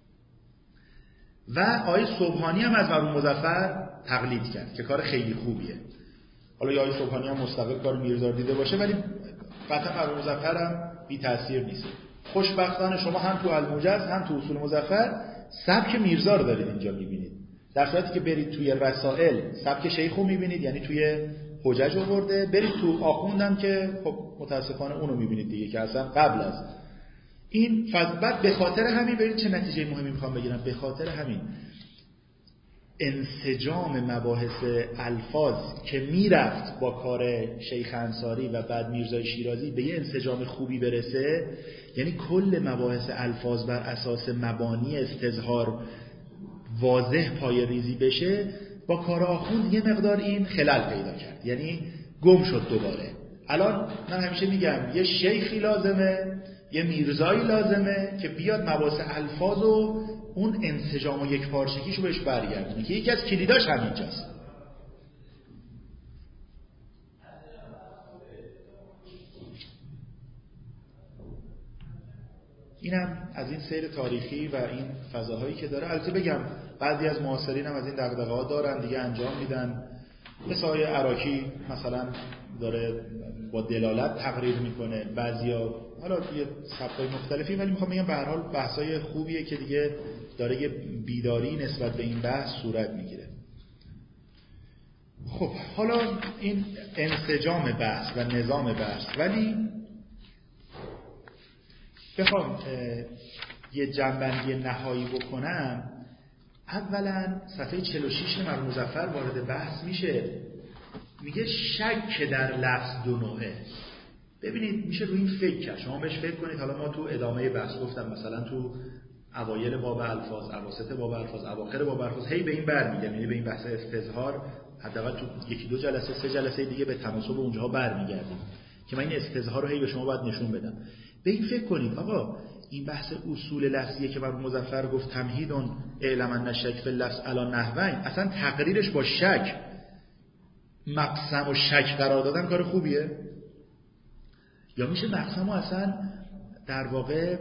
و آقای سبحانی هم از مرحوم مظفر تقلید کرد که کار خیلی خوبیه. حالا یا آقای سبحانی هم مستقل کار میرزا دیده باشه، ولی قطعا مرحوم مظفر هم بی تاثیر نیست. خوشبختانه شما هم تو الموجز هم تو اصول مظفر سبک میرزا رو دارید اینجا میبینید، در صورتی که برید توی رسائل سبک شیخ رو میبینید، یعنی توی حجج آورده. برید تو آخوندم که خب متاسفانه اونو میبینید دیگه که اصلا قبل از این فضبت. به خاطر همین برید چه نتیجه مهمی میخوام بگیرم، به خاطر همین انسجام مباحث الفاظ که میرفت با کار شیخ انصاری و بعد میرزای شیرازی به یه انسجام خوبی برسه، یعنی کل مباحث الفاظ بر اساس مبانی استظهار واضح پای ریزی بشه، با کار آخوند یه مقدار این خلل پیدا کرد، یعنی گم شد دوباره. الان من همیشه میگم یه شیخی لازمه، یه میرزایی لازمه که بیاد مباحث الفاظ و اون انسجام و یک پارچگیشو بهش برگردونه که یکی از کلیداش همینجاست. اینم از این سیر تاریخی و این فضاهایی که داره. البته بگم بعضی از معاصرین هم از این دغدغه‌ها دارن دیگه، انجام میدن. مثل آقای عراقی مثلا داره با دلالت تقریر میکنه، بعضیا حالا یه سبکای مختلفی، ولی میخوام بگم به هر حال بحثای خوبیه که دیگه داره یه بیداری نسبت به این بحث صورت میگیره. خب حالا این انسجام بحث و نظام بحث، ولی بخوام یه جنبندی نهایی بکنم، اولا صفحه چهل و شش مرحوم مظفر وارد بحث میشه، میگه شک در لفظ دو نوعه. ببینید میشه روی این فکر کرد، شما بهش فکر کنید. حالا ما تو ادامه بحث گفتم مثلا تو اوایل باب الفاظ، اواسط باب الفاظ، اواخر باب الفاظ هی به این برمیگردیم، یعنی به این بحث استظهار حداقل تو یکی دو جلسه سه جلسه دیگه به تناسب اونجاها برمیگردیم که من این استظهار رو هی به شما باید نشون بدم. به این فکر کنید آقا این بحث اصول لفظیه که مرحوم مظفر گفت تمهیدون اعلم ان الشک فی اللفظ علی نحوین، اصلا تقریرش با شک مقسم و شک قرار دادن کار خوبیه؟ یا میشه مقسم و اصلا در واقع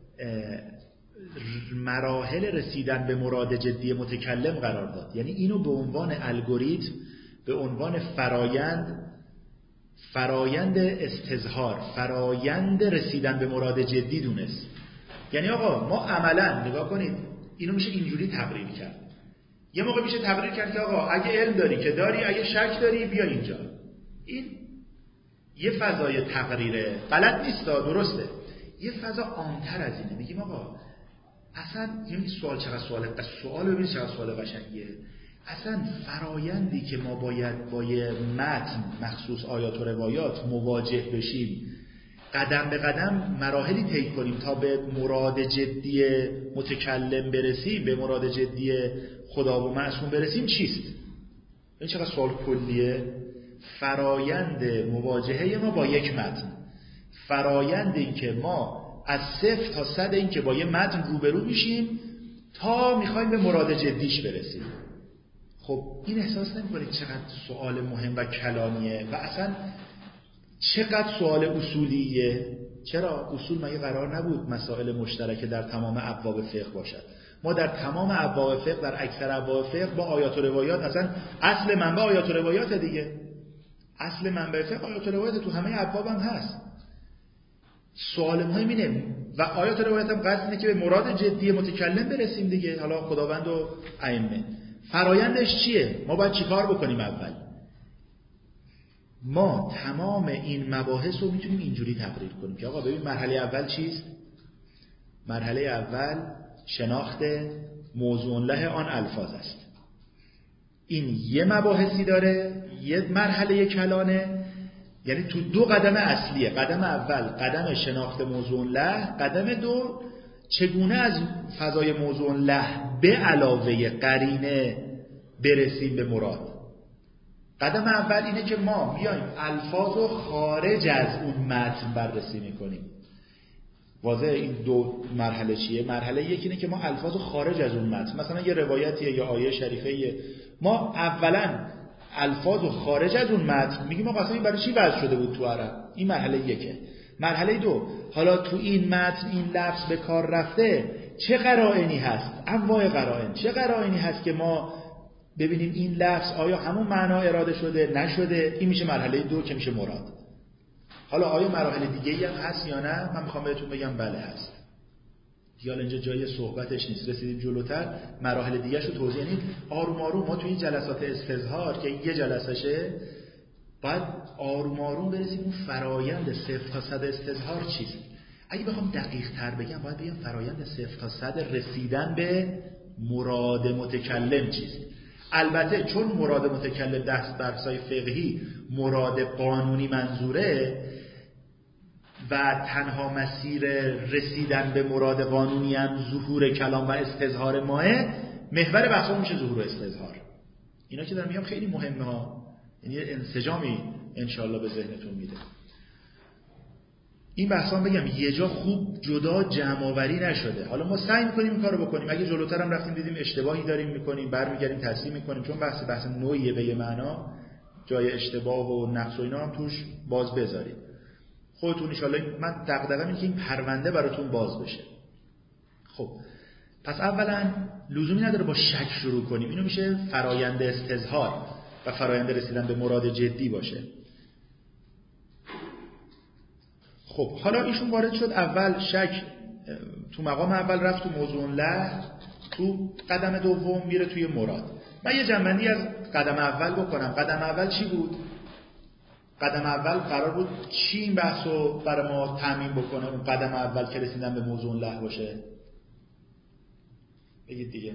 مراحل رسیدن به مراد جدی متکلم قرار داد، یعنی اینو به عنوان الگوریتم، به عنوان فرایند فرایند استظهار، فرایند رسیدن به مراد جدی دونست. یعنی آقا ما عملا نگاه کنید اینو میشه اینجوری تقریر کرد. یه موقع میشه تقریر کرد که آقا اگه علم داری که داری، اگه شک داری بیا اینجا. این یه فضای تقریره، غلط نیست، درسته. یه فضا عام‌تر از اینه، میگیم آقا اصلا این سوال چقدر سواله، بس سوال ببینید چقدر سوال قشنگیه. اصلا فرایندی که ما باید با یه متن مخصوص آیات و روایات مواجه بشیم، قدم به قدم مراحلی طی کنیم تا به مراد جدی متکلم برسیم، به مراد جدی خدا و معصوم برسیم، چیست؟ این چقدر سوال کلیه. فرایند مواجهه ما با یک متن، فرایند این که ما از صفر تا صد این که با یه متن روبرو میشیم تا میخوایم به مراد جدیش برسیم. خب این احساس نمی‌کنید چقدر سوال مهم و کلامیه و اصلا چقدر سوال اصولیه؟ چرا اصول مگه قرار نبود مسائل مشترک در تمام ابواب فقه باشد؟ ما در تمام ابواب فقه، در اکثر ابواب فقه با آیات و روایات، اصلا اصل منبع آیات و روایات دیگه، اصل منبع فقه آیات و روایات تو همه ابواب هم هست. سوال مهم اینه و آیات و روایات هم قصد اینه که به مراد جدی متکلم برسیم دیگه. حالا خداوند و ائمه فرایندش چیه؟ ما باید چیکار بکنیم؟ اول ما تمام این مباحث رو میتونیم اینجوری تقریر کنیم که آقا ببین مرحله اول چیست؟ مرحله اول شناخت موضوع له آن الفاظ است. این یه مباحثی داره، یه مرحله کلانه، یعنی تو دو قدم اصلیه. قدم اول قدم شناخت موضوع له، قدم دو چگونه از فضای موضوع له به علاوه قرینه برسیم به مراد. قدم اول اینه که ما بیایم الفاظ رو خارج از اون متن بررسی میکنیم. واضح این دو مرحله چیه؟ مرحله یکی اینه که ما الفاظ رو خارج از اون متن، مثلا یه روایتیه یا آیه شریفه، ما اولا الفاظ رو خارج از اون متن میگیم آقا اصلا این برای چی وضع شده بود تو عرب. این مرحله یکه. مرحله دو، حالا تو این متن این لفظ به کار رفته چه قرائنی هست؟ انواع قرائن. چه قرائنی هست که ما ببینیم این لفظ آیا همون معنا اراده شده نشده؟ این میشه مرحله دو که میشه مراد. حالا آیا مراحل دیگه‌ای هم هست یا نه؟ من میخوام بهتون بگم بله هست. دیال اینجا جای صحبتش نیست، رسیدیم جلوتر مراحل دیگه‌شو توضیح. یعنی آروم آروم ما توی این جلسات استظهار که یه جلسشه باید آروم آروم برسیم اون فرایند صفر تا صد استظهار چیست. اگه بخوام دقیق تر بگم باید بگم فرایند صفر تا صد رسیدن به مراد متکلم چیست. البته چون مراد متکلم دست برسای فقهی مراد قانونی منظوره و تنها مسیر رسیدن به مراد قانونی هم ظهور کلام و استظهار ماه، محور بحثا میشه ظهور و استظهار. اینا که دارم میگم خیلی مهمه ها، یعنی انسجامی انشالله به ذهنتون میده. این بحثا بگم یه جا خوب جدا جمع آوری نشده. حالا ما سعی میکنیم این کارو بکنیم، اگه جلوتر هم رفتیم دیدیم اشتباهی داریم میکنیم برمیگردیم تصحیح میکنیم، چون بحث بحث نوعیه به یه معنا جای اشتباه و نقص و اینا هم توش باز بذارید. خودتون ان شاءالله من دغدغه‌م اینه که این پرونده براتون باز بشه. خب پس اولا لزومی نداره با شک شروع کنیم، اینو میشه فرایند استظهار و فرایند رسیدن به مراد جدی باشه. خب حالا ایشون وارد شد، اول شک تو مقام اول رفت تو موضوع له، تو قدم دوم میره توی مراد. من یه جنبندی از قدم اول بکنم. قدم اول چی بود؟ قدم اول قرار بود چی این بحثو برای ما تامین بکنه؟ اون قدم اول که رسیدن به موضوع له باشه. بگید دیگه.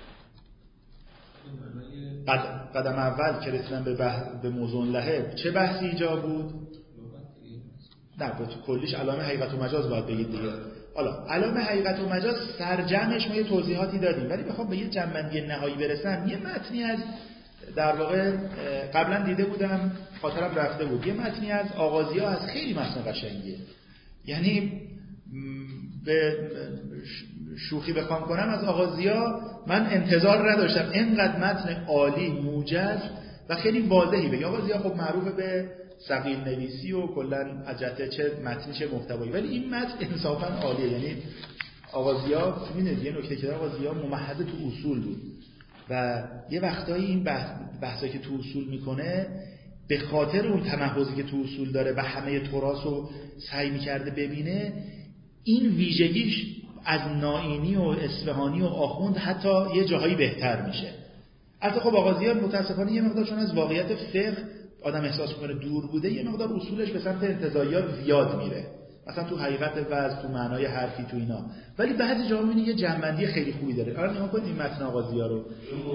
قد... قدم اول که رسیدن به, بح... به موضوع له چه بحثی ایجاب بود؟ نه به کلیش علامه حقیقت و مجاز باید بگید دیگه. حالا علامه حقیقت و مجاز سرجمش ما یه توضیحاتی دادیم، ولی بخوام به یه جنبندی نهایی برسم یه متنی از در واقع قبلا دیده بودم خاطرم رفته بود، یه متنی از آغازی‌ها از خیلی متن قشنگیه. یعنی به شوخی بخوام کنم از آغازی‌ها من انتظار نداشتم اینقدر متن عالی موجز و خیلی واضحی بگه. آغازی‌ها خب معروف به ثقیل نویسی و کلا اجته چه متنی چه محتوایی، ولی این متن انصافا عالیه. یعنی آغازی‌ها می‌بینید یه نکته که آغازی‌ها ممهد تو اصول بود و یه وقتایی این بحث بحثایی که تو اصول میکنه به خاطر اون تمحضی که تو اصول داره و همه تراث رو سعی میکرده ببینه، این ویژگیش از نائینی و اصفهانی و آخوند حتی یه جاهایی بهتر میشه. البته خب آغازی‌ها متاسفانه یه مقدار چون از واقعیت فقه آدم احساس میکنه دور بوده، یه مقدار اصولش به سمت انتزاعیات زیاد میره، مثلا تو حقیقت وضع، تو معنای حرفی، تو اینا. ولی بعضی جاها میبینی یه جنبندی خیلی خوبی داره. الان نگاه کنید این متن آغازی‌ها رو.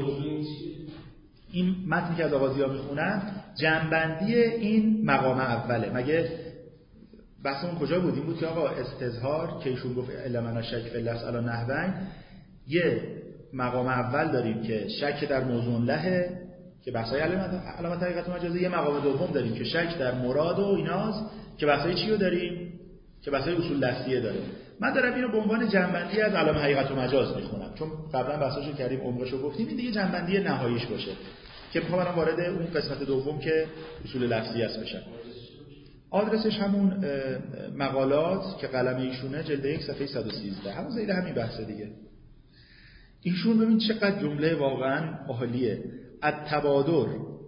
این متنی که از آغازی‌ها میخونن جنبندی این مقام اوله. مگه بحثمون کجا بود؟ این بود که آقا استظهار که ایشون گفت الا من شک فی اللفظ علی نحوین، یه مقام اول داریم که شک در موضوع له که بحثای علامت حقیقت مجازی، یه مقام دوم داریم که شک در مراد و ایناست که بحثای چی رو داریم؟ که بحثای اصول لفظیه داره. من دارم اینو به عنوان جنبندی از علامه حقیقت و مجاز میخونم، چون قبلا بحثاشو کردیم، عمقشو گفتیم. این دیگه جنبندی نهاییش باشه که میخوام الان وارد اون قسمت دوم که اصول لفظی است بشم. آدرسش همون مقالات که قلم ایشونه، جلد یک صفحه صد و سیزده، همون زیر همین بحثه دیگه. ایشون ببین چقدر جمله واقعا عالیه. التبادر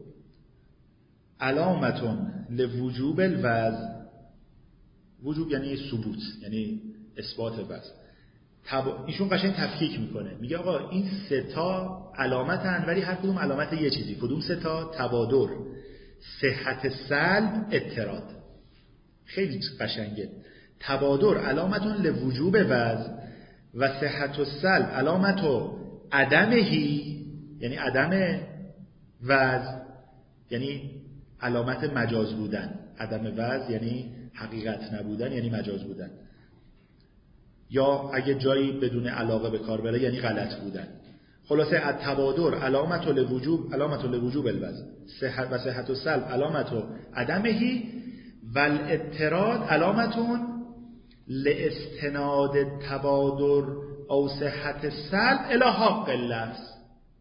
علامتون لوجوب الوضع. وجوب یعنی ثبوت، یعنی اثبات وضع. تب... ایشون قشنگ تفکیک میکنه، میگه آقا این سه تا علامتن، ولی هر کدوم علامت یه چیزی. کدوم سه تا؟ تبادر، صحت سلب، اضطراد. خیلی قشنگه. تبادر علامتون لوجوب وضع و صحت السلب علامت عدمهی، یعنی عدم وضع، یعنی علامت مجاز بودن. عدم وضع یعنی حقیقت نبودن، یعنی مجاز بودن، یا اگه جایی بدون علاقه به کار بره یعنی غلط بودن. خلاصه التبادر علامت لوجوب علامت لوجوب الوضع صحت و صحت السلب علامت عدمهی و الاضطراد علامتون لاستناد التبادر او صحت السلب الی حق اللفظ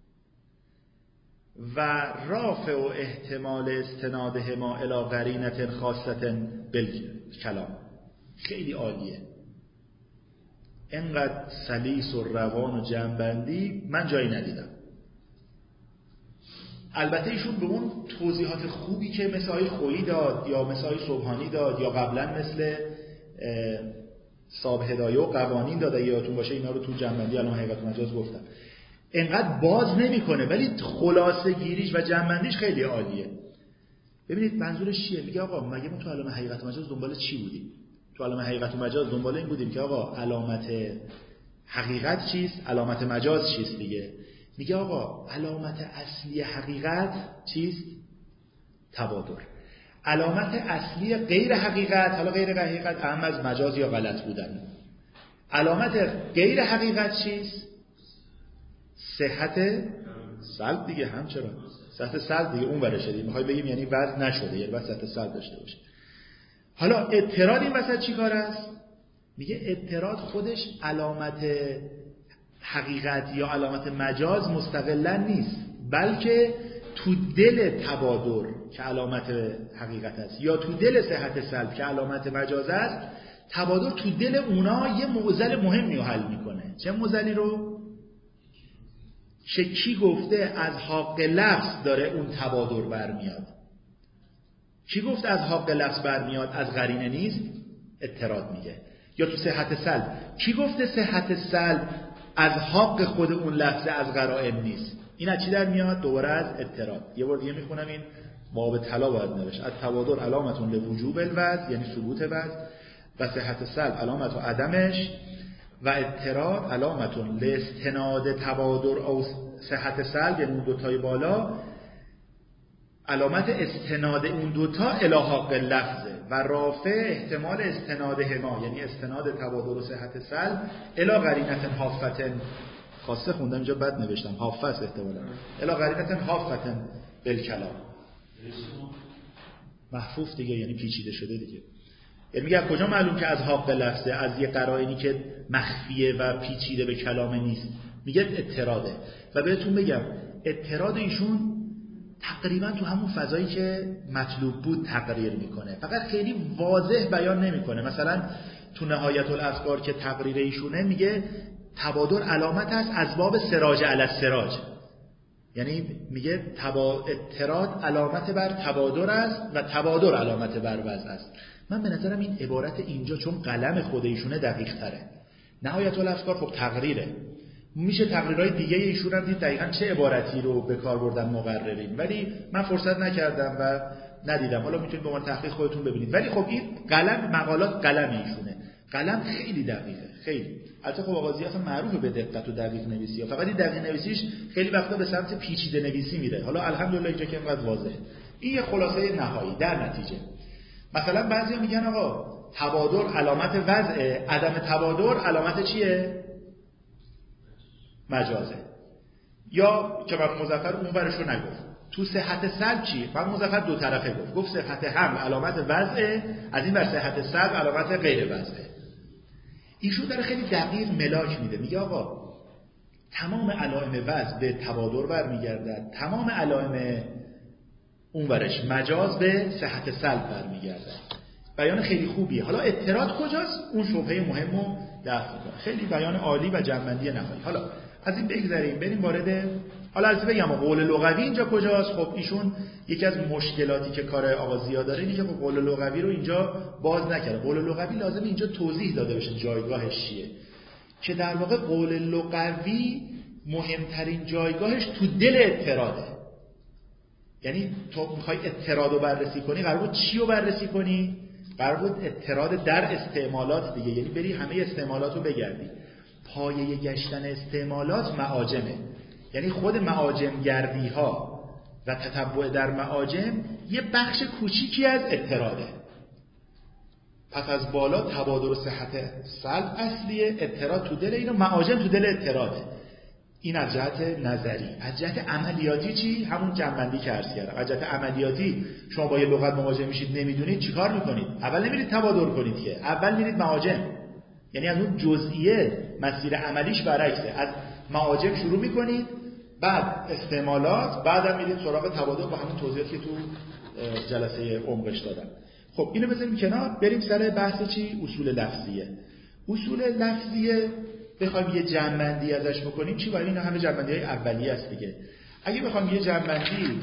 و رافع و احتمال استنادهما الی قرینة خاصة بالکلام. خیلی عالیه. اینقدر سلیس و روان و جنبندی من جایی ندیدم. البته ایشون به اون توضیحات خوبی که مثل آقای خویی داد یا مثل آقای سبحانی داد یا قبلا مثل صاحب هدایه و قوانین داد، اگه یادتون باشه اینا رو تو جنبندی علامه حقیقت و مجاز گفتم، اینقدر باز نمیکنه ولی خلاصه گیریش و جنبندیش خیلی عالیه. ببینید منظورش چیه؟ میگه آقا مگه ما تو علامه حقیقت و مجاز دنبال چی بودیم؟ تو علامه حقیقت و مجاز دنبال این بودیم که آقا علامت حقیقت چیست، علامت مجاز چیست دیگه. میگه آقا علامت اصلی حقیقت چیست؟ تبادر. علامت اصلی غیر حقیقت، حالا غیر حقیقت اهم از مجاز یا غلط بودن، علامت غیر حقیقت چیست؟ صحت سلب دیگه. هم چرا؟ صحت سلب دیگه اون ورشه دیگه. میخوای بگیم یعنی وزن نشده، یعنی باید صحت سلب داشته باشه. حالا اضطراد این وسط چی کار است؟ میگه اضطراد خودش علامت حقیقت یا علامت مجاز مستقلا نیست، بلکه تو دل تبادر که علامت حقیقت است یا تو دل صحت سلب که علامت مجاز است، تبادر تو دل اونا یه معضل مهمی رو حل میکنه. چه معضلی رو؟ که کی گفته از حق لفظ داره اون تبادر برمیاد؟ کی گفت از حق لفظ برمیاد از قرینه نیست؟ اضطراد میگه. یا تو صحت سلب کی گفته صحت سلب از حق خود اون لفظ از قرائن نیست؟ این از چی در میاد؟ دوباره از اضطراد. یه بار دیگه میخونم، این باب طلا باید نوشت. از تبادر علامتون لوجوب الوضع، یعنی ثبوت وضع، و صحت سلب علامت و عدمش، و اضطراد علامتون لاستناد تبادر او صحت سلب، یعنی اون دوتای بالا علامت استناد اون دوتا الی حق لفظه، و رافع احتمال استنادهما، یعنی استناد تبادر و صحت سلب الی قرینه حافه، خاصه خوندم اینجا بد نوشتم، حافه است احتمالاً، الی قرینه حافه بالکلام، محفوف دیگه یعنی پیچیده شده دیگه. یعنی میگه کجا معلوم که از حق لفظه، از یه قرائنی که مخفیه و پیچیده به کلام نیست؟ میگه اضطراده. و بهتون بگم اضطراد ایشون تقریبا تو همون فضایی که مطلوب بود تقریر میکنه، فقط خیلی واضح بیان نمیکنه. مثلا تو نهایت الافکار که تقریر ایشونه میگه تبادر علامت است از باب سراج علی السراج، یعنی میگه تبا... اضطراد علامت بر تبادر است و تبادر علامت بر وضع است. من به نظرم این عبارت اینجا چون قلم خود ایشونه دقیق تره. نهایت الافکار خب تقریره، میشه تقریرهای دیگه ایشون هم دید دقیقاً چه عبارتی رو به کار بردن مقررین، ولی من فرصت نکردم و ندیدم. حالا میتونید به من تحقیق خودتون ببینید. ولی خب این قلم مقالات قلم ایشونه، قلم خیلی دقیقه، خیلی. البته خب آغازی اصلا معروفه به دقت و دقیق نویسی، فقط این دقیق نویسیش خیلی وقتا به سمت پیچیده نویسی میره. حالا الحمدلله اینجا که اینقدر واضحه. این یه خلاصه نهایی. در نتیجه مثلا بعضیا میگن آقا تبادر علامت وضعه، عدم تبادر علامت چیه؟ مجازه. یا که من مظفر اون ورش رو نگفت. تو صحت سلب چی؟ من مظفر دو طرفه گفت. گفت صحت حمل علامت وضعه، از این ور صحت سلب علامت غیر وضعه. ایشون داره خیلی دقیق ملاک میده. میگه آقا تمام علائم وضع به تبادر برمیگردد، تمام علائم اون ورش مجاز به صحت سلب برمیگردد. بیان خیلی خوبیه. حالا اضطراد کجاست؟ اون شبهه مهمو دفع میکنه. خیلی بیان عالی و جنبندی نهایی. حالا از این بگذریم بریم وارد، حالا از بگم قول لغوی اینجا کجاست؟ خب ایشون یکی از مشکلاتی که کار آغازیا داره اینه که خب قول لغوی رو اینجا باز نکرده. قول لغوی لازم اینجا توضیح داده بشه جایگاهش چیه، که در واقع قول لغوی مهمترین جایگاهش تو دل اضطراده. یعنی تو میخوای اضطراد رو بررسی کنی، قرار بود چی رو بررسی کنی؟ قرار بود اضطراد در استعمالات دیگه، یعنی بری همه استعمالات رو بگردی. پایه گشتن استعمالات معاجمه، یعنی خود معاجم گردی ها و تتبع در معاجم یه بخش کوچیکی از اضطراده. پس از بالا تبادر و صحت سلب اصلیه، اضطراد تو دل اینو، معاجم تو دل اضطراده. این از جهت نظری. از جهت عملیاتی چی؟ همون جنبندی که عرض کردم. از جهت عملیاتی شما با یه لغت مواجه میشید نمیدونید چیکار میکنید؟ اول نمیرید تبادر کنید که، اول میرید معاجم. یعنی از اون جزئیه مسیر عملیش برعکسه. از معاجم شروع میکنید، بعد استعمالات، بعدم میرید سراغ تبادر با همین توضیحاتی که تو جلسه عمقش دادم. خب اینو بذاریم کنار، بریم سر بحث چی؟ اصول لفظیه. اصول لفظیه بخوایم یه جمع‌بندی ازش بکنیم چی؟ ولی اینا همه جمع‌بندی‌های اولیه است دیگه. اگه بخوایم یه جمع‌بندی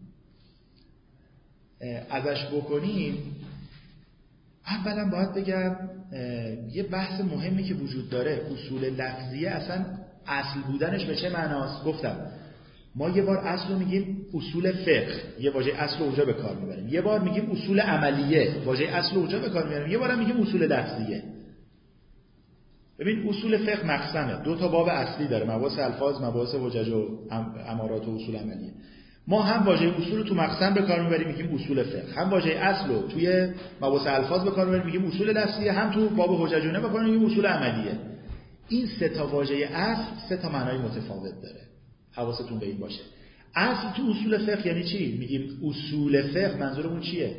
ازش بکنیم، اولا باید بگم یه بحث مهمی که وجود داره، اصول لفظیه اصلا اصل بودنش به چه معناست؟ گفتم ما یه بار اصل رو میگیم اصول فقه، یه واژه اصل رو اونجا به کار میبریم، یه بار میگیم اصول عملیه، واژه اصل رو اونجا به کار میبریم، یه بار هم میگیم اصول لفظیه. ببین اصول فقه مقسمه، دو تا باب اصلی داره، مباحث الفاظ، مباحث حجج و امارات و اصول عملیه. ما هم واژه اصول رو تو مقسم به کار میبریم میگیم اصول فقه، هم واژه اصل رو توی مباحث الفاظ به کار میبریم میگیم اصول لفظیه، هم تو باب حجج و به کار میبریم اصول عملیه. این سه تا واژه اصل سه تا معنای متفاوت داره، حواستون به این باشه. اصل تو اصول فقه یعنی چی؟ میگیم اصول فقه، منظورمون چیه؟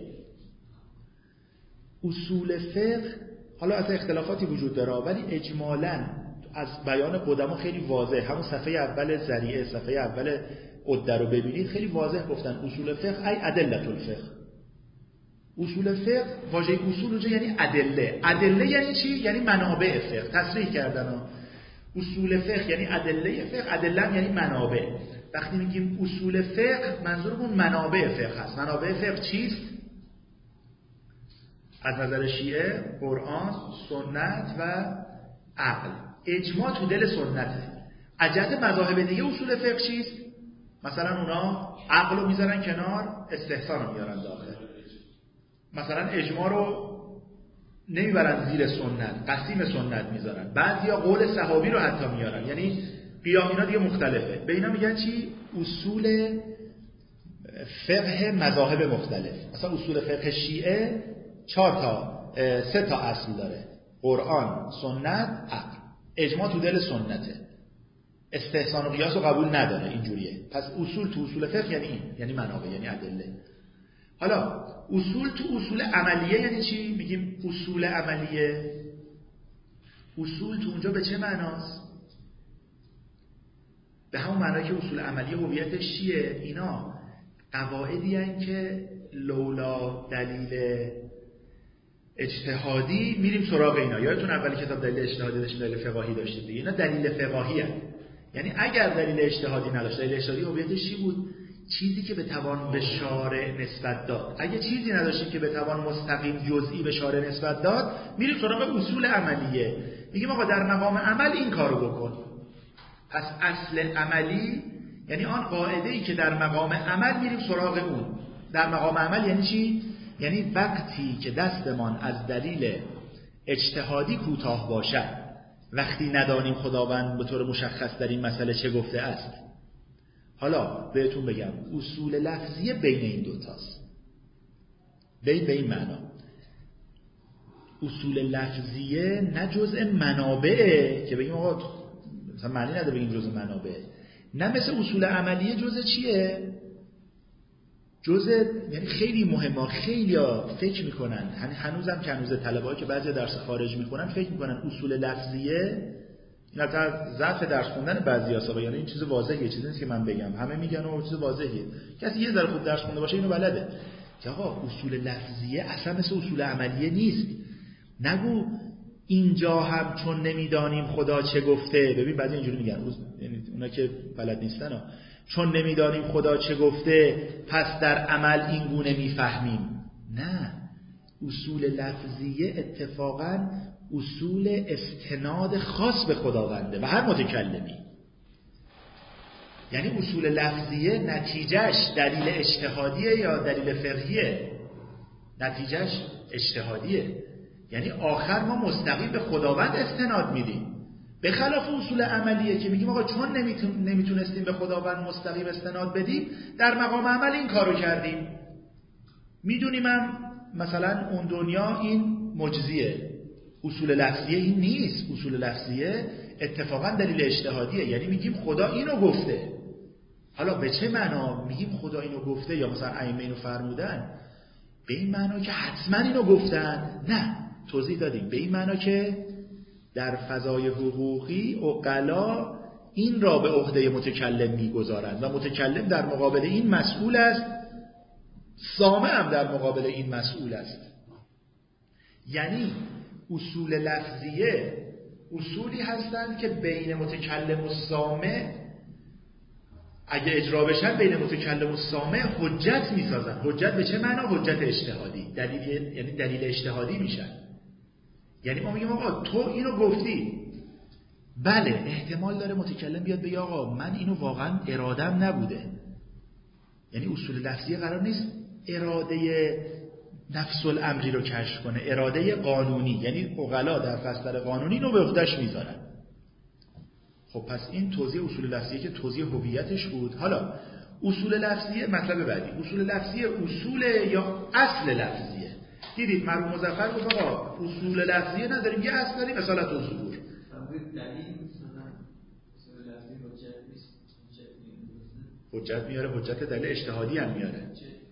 اصول فقه حالا از اختلافاتی وجود داره ولی اجمالاً از بیان قدما خیلی واضح، همون صفحه اول ذریعه، صفحه اول عده رو ببینید خیلی واضح گفتن اصول فقه ای ادله الفقه. اصول فقه واژه اصول اونجا یعنی ادله. ادله یعنی چی؟ یعنی منابع فقه. تصریح کردن ها. اصول فقه یعنی ادله فقه، ادله یعنی منابع. وقتی میگیم اصول فقه منظورمون منابع فقه هست. منابع فقه چیست؟ از نظر شیعه قرآن، سنت و عقل. اجماع تو دل سنته. از جهت مذاهب دیگه اصول فقه چیست؟ مثلا اونا عقل رو میذارن کنار، استحسان رو میارن داخل. مثلا اجماع رو نمیبرن زیر سنت، قسیم سنت میذارن. بعضیا قول صحابی رو حتی میارن، یعنی قیام اینا دیگه مختلفه. به اینا میگن چی؟ اصول فقه مذاهب مختلف. مثلا اصول فقه شیعه چهار تا سه تا اصل داره: قرآن، سنت، عقل. اجماع تو دل سنته، استحسان و قیاس رو قبول نداره، اینجوریه. پس اصول تو اصول فقه یعنی این، یعنی منابع، یعنی ادله. حالا اصول تو اصول عملیه یعنی چی؟ میگیم اصول عملیه. اصول تو اونجا به چه معناست؟ به همون معنی که اصول عملیه هویتش چیه؟ اینا قواعدی هستند که لولا دلیل اجتهادی میریم سراغ اینا. یادتون اولی کتاب دلیل اجتهادی داشتیم، دلیل فقاهی داشتیم دیگه. اینا دلیل فقاهی هست. یعنی اگر دلیل اجتهادی نداشت، دلیل اجتهادی هویتش چی بود؟ چیزی که به توان به شارع نسبت داد. اگه چیزی نداشتیم که به توان مستقیم جزئی به شارع نسبت داد، میریم سراغ اصول عملیه. میگیم آقا در مقام عمل این کارو بکن. پس اصل عملی یعنی آن قاعده‌ای که در مقام عمل میریم سراغ اون. در مقام عمل یعنی چی؟ یعنی وقتی که دستمان از دلیل اجتهادی کوتاه باشد، وقتی ندانیم خداوند به طور مشخص در این مسئله چه گفته است. حالا بهتون بگم اصول لفظیه بین این دوتاست، بین به این معنا. اصول لفظیه نه جزء منابعه که بگیم آقا مثلا معنی نداره بگیم جزء منابعه، نه مثل اصول عملیه جزء چیه؟ جزء، یعنی خیلی مهمه. خیلی ها فکر میکنن، هنوزم که هنوز طلبه‌ای که بعضی درس خارج میخونن فکر میکنن اصول لفظیه این البته ضعف درس خوندن بعضی‌ها، یعنی این چیز واضحه، چیزی نیست که من بگم همه میگن و چیز واضحه. کسی یه ذره خوب درس خونده باشه اینو بلده که آقا اصول لفظیه اصلا مثل اصول عملیه نیست. نگو اینجا هم چون نمیدانیم خدا چه گفته. ببین بعضی اینجوری میگن، یعنی اونا که بلد نیستن ها. چون نمیدانیم خدا چه گفته پس در عمل این گونه میفهمیم. نه، اصول لفظیه اتفاقاً اصول استناد خاص به خداونده و هر متکلمی. یعنی اصول لفظیه نتیجهش دلیل اجتهادیه یا دلیل فقهیه؟ نتیجهش اجتهادیه. یعنی آخر ما مستقیم به خداوند استناد میدیم، به خلاف اصول عملیه که میگیم آقا چون نمیتونستیم به خداوند مستقیم استناد بدیم در مقام عمل این کارو کردیم. میدونیم هم مثلا اون دنیا این مجزیه. اصول لفظیه این نیست. اصول لفظیه اتفاقا دلیل اجتهادیه، یعنی میگیم خدا اینو گفته. حالا به چه معنا میگیم خدا اینو گفته یا مثلا ائمه اینو فرمودن؟ به این معنا که حتما اینو گفتن؟ نه، توضیح دادیم. به این معنا که در فضای حقوقی عقلا این را به عهده متکلم میگذارند و متکلم در مقابل این مسئول است، سامع هم در مقابل این مسئول است. یعنی اصول لفظیه اصولی هستند که بین متکلم و سامع اگه اجرا بشن بین متکلم و سامع حجت میسازن. حجت به چه معنا؟ حجت اجتهادی، دلیل، یعنی دلیل اجتهادی میشن. یعنی ما میگیم آقا تو اینو گفتی، بله احتمال داره متکلم بیاد بگه آقا من اینو واقعا ارادم نبوده. یعنی اصول لفظی قرار نیست اراده نفس الامری رو کشف کنه، اراده قانونی، یعنی عقلا در فصل قانونی رو به عهده‌اش میذارن. خب پس این توضیح اصول لفظیه که توضیح هویتش بود. حالا اصول لفظیه مطلب بعدی، اصول لفظیه اصول یا اصل لفظیه. دیدید مرحوم مظفر گفت آقا اصول لفظیه نداریم، یه اصل داریم، اصالت و ظهور. حجت میاره، حجت دلیل اجتهادی هم میاره.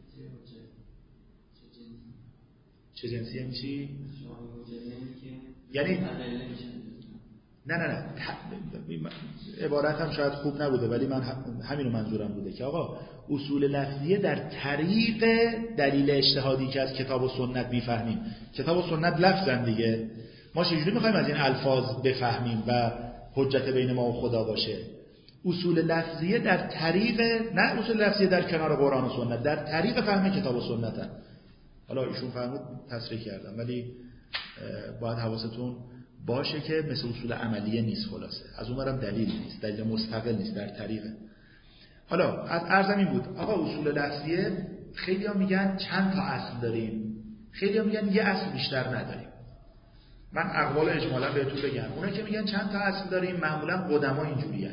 چه جنسی یعنی چی؟ یعنی نه نه نه عبارت هم شاید خوب نبوده ولی من همینو منظورم بوده که آقا اصول لفظیه در طریق دلیل اجتهادی که از کتاب و سنت میفهمیم. کتاب و سنت لفظن دیگه، ما چجوری میخوایم از این الفاظ بفهمیم و حجت بین ما و خدا باشه؟ اصول لفظیه در طریق، نه اصول لفظیه در کنار قرآن و سنت، در طریق فهم کتاب و سنتن. حالا ایشون فهمید تصریح کردم ولی باید حواستون باشه که مثل اصول عملیه نیست. خلاصه از اونورم دلیل نیست، دلیل مستقل نیست، در طریقه. حالا از عرضم این بود آقا اصول لفظیه خیلی ها میگن چند تا اصل داریم، خیلی ها میگن یه اصل بیشتر نداریم. من اقوال اجمالا بهتون بگم. اونایی که میگن چند تا اصل داریم معمولا قدما اینجوریه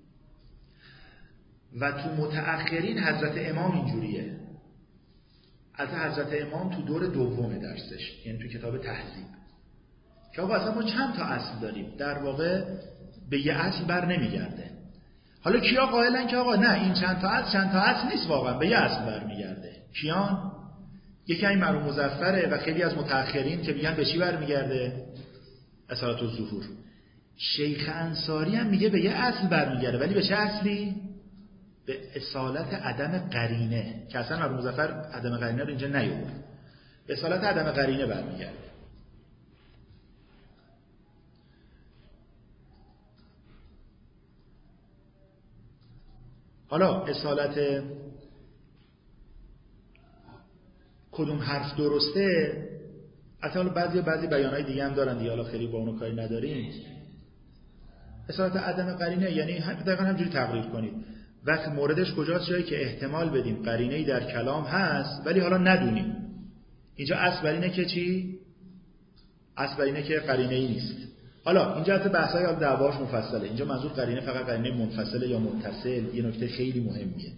و تو متأخرین حضرت امام اینجوریه. از حضرت امام تو دور دوم درسش، یعنی تو کتاب تهذیب، که آقا اصلا ما چند تا اصل داریم، در واقع به یه اصل بر نمیگرده. حالا کیا قائلن که آقا نه این چند تا اصل چند تا اصل نیست، واقعا به یه اصل برمیگرده؟ کیان؟ یکی این مرحوم مظفره و خیلی از متأخرین که میگن به چی برمیگرده؟ اصالت و ظهور. شیخ انصاری هم میگه به یه اصل برمیگرده، ولی به چه اصلی؟ به اصالت عدم قرینه، که اصلا مرحوم مظفر عدم قرینه رو اینجا نیاورد. به اصالت عدم قرینه برمیگرده. حالا اصالت کدوم حرف درسته، اصلا بعضی بعضی بیانهای دیگه هم دارن دیگه، حالا خیلی با اونو کاری نداریم. اصالت عدم قرینه یعنی دقیقا همجوری تقریر کنید وقت موردش کجاست؟ جایی که احتمال بدیم قرینه‌ای در کلام هست ولی حالا ندونیم. اینجا اصل بر اینه که چی؟ اصل بر اینه که قرینه‌ای نیست. حالا اینجا حتی بحث‌های حال دعواش مفصله. اینجا منظور قرینه فقط قرینه منفصله یا متصل، یه نکته خیلی مهمیه.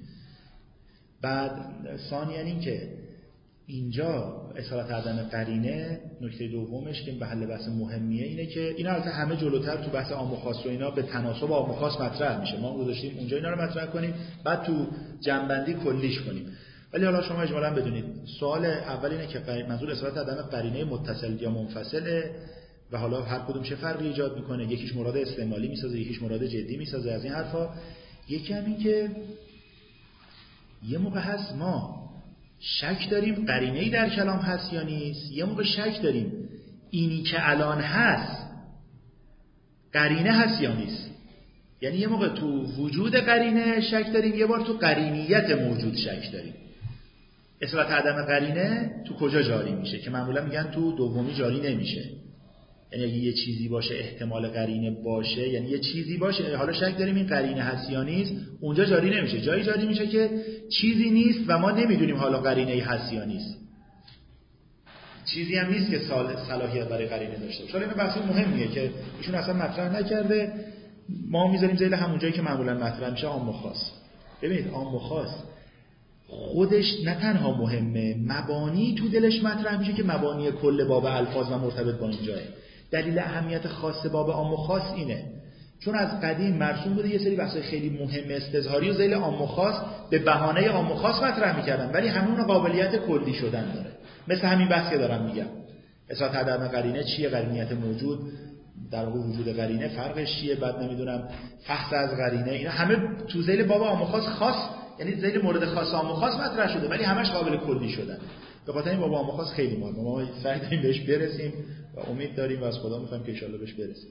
بعد ثانیاً این که اینجا اصالت عدم قرینه، نکته دومش که محل بحث مهمیه اینه که اینا البته همه جلوتر تو بحث عام و خاص و اینا به تناسب عام و خاص مطرح میشه. ما گذاشتیم اونجا اینا رو مطرح کنیم بعد تو جنبندی کلیش کنیم. ولی حالا شما اجمالاً بدونید سوال اول اینه که منظور اصالت عدم قرینه متصل یا منفصله و حالا هر کدوم چه فرقی ایجاد میکنه، یکیش مراد استعمالی میسازه یکیش مراد جدی میسازه، از این حرفا. یکی همین که یه موقع هست ما شک داریم قرینه‌ای در کلام هست یا نیست، یه موقع شک داریم اینی که الان هست قرینه هست یا نیست. یعنی یه موقع تو وجود قرینه شک داریم، یه بار تو قرینیت موجود شک داریم. اصالت عدم قرینه تو کجا جاری میشه؟ که معمولا میگن تو دومی جاری نمیشه. یعنی اگه یه چیزی باشه احتمال قرینه باشه، یعنی یه چیزی باشه حالا شک داریم این قرینه هست یا نیست، اونجا جاری نمیشه. جایی جاری میشه که چیزی نیست و ما نمیدونیم حالا قرینه هست یا نیست. چیزی هم نیست که صلاحیت برای قرینه داشته باشه. حالا این بحث مهمیه که ایشون اصلا مطرح نکرده، ما میذاریم ذیل همون جایی که معمولا مطرح میشه، عام و خاص. ببینید عام و خاص خودش نه تنها مهمه، مبانی تو دلش مطرح میشه که مبانی کل باب الفاظ و مرتبط با این جایه. دلیل اهمیت خاص باب عام و خاص اینه چون از قدیم مرسوم بوده یه سری بحثای خیلی مهم استظهاری و ذیل عام و خاص به بهانه عام و خاص مطرح میکردن ولی همون قابلیت کلی شدن داره. مثل همین بحث که دارم میگم، اصالت عدم قرینه چیه، قرینیت موجود در واقع وجود قرینه فرقش چیه، بعد نمیدونم فحص از قرینه، اینا همه تو ذیل باب عام و خاص خاص، یعنی ذیل مورد خاص عام و خاص مطرح شده ولی همش قابل کلی شدن. به خاطر این بابا خواست خیلی مهمه، ما سعی داریم بهش برسیم و امید داریم و از خدا می‌خوایم که ان شاءالله بهش برسیم.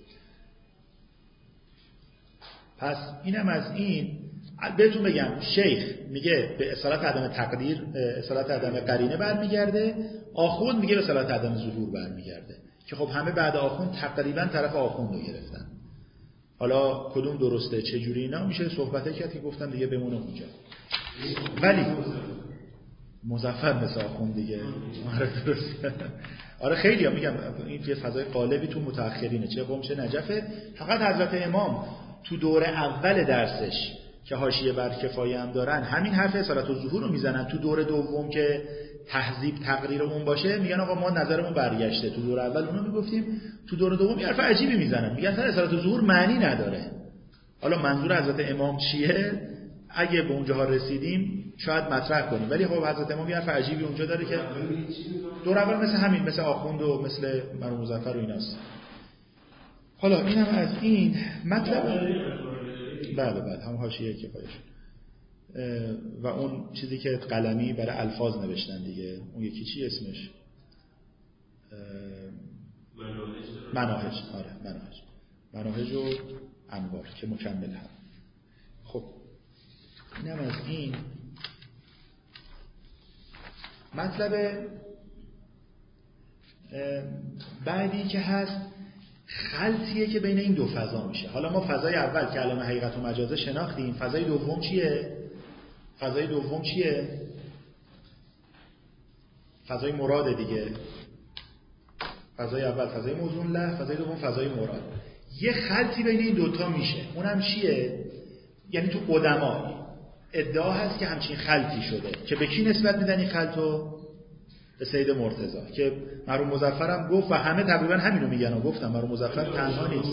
پس اینم از این. بهتون بگم شیخ میگه به اصالت عدم تقدیر، اصالت عدم قرینه برمیگرده، آخوند میگه به اصالت عدم ظهور برمیگرده، که خب همه بعد آخوند تقریبا طرف آخوند رو گرفتن. حالا کدوم درسته چه جوری اینا میشه صحبته کرد که گفتم دیگه بمونه اونجا. ولی مظفر مثل آخوند دیگه. آره درسته. آره خیلی ها میگم این یه فضای قالبی تو متأخرینه، چه قم چه نجفه. فقط حضرت امام تو دور اول درسش که حاشیه بر کفایه هم دارن همین حرف اصالت الظهور رو میزنن. تو دور دوم که تهذیب تقریر اون باشه میگن آقا ما نظرمون برگشته. تو دور اول اونو میگفتیم، تو دور دوم یه حرف عجیبی میزنن، میگن اصلا اصالت الظهور معنی نداره. حالا منظور حضرت امام چیه؟ اگه به اونجاها رسیدیم شاید مطرح کنیم، ولی خب حضرت امام یه حرف عجیبی اونجا داره که دور اول مثل همین، مثل آخوند و مثل مرحوم مظفر و ایناست. حالا اینم از این مطلب. بله بله هم حاشیه کفایه و اون چیزی که قلمی برای الفاظ نوشتن دیگه، اون یکی چی اسمش؟ مناهج. آره مناهج مناهج و انوار که مکمل هم. خب اینم از این. مطلب بعدی که هست خلطیه که بین این دو فضا میشه. حالا ما فضای اول که علامه حقیقت و مجازه شناختیم، فضای دوم چیه؟ فضای دوم چیه؟ فضای مراد دیگه. فضای اول فضای موزون له، فضای دوم فضای مراد. یه خلطی بین این دوتا میشه. اونم چیه؟ یعنی تو قدما ادعا هست که همچین خلطی شده که به کی نسبت میدن این خلطو؟ به سید مرتضی که مرحوم مظفر هم گفت و همه تقریبا همینو میگن و گفتم مرحوم مظفر تنها نیست.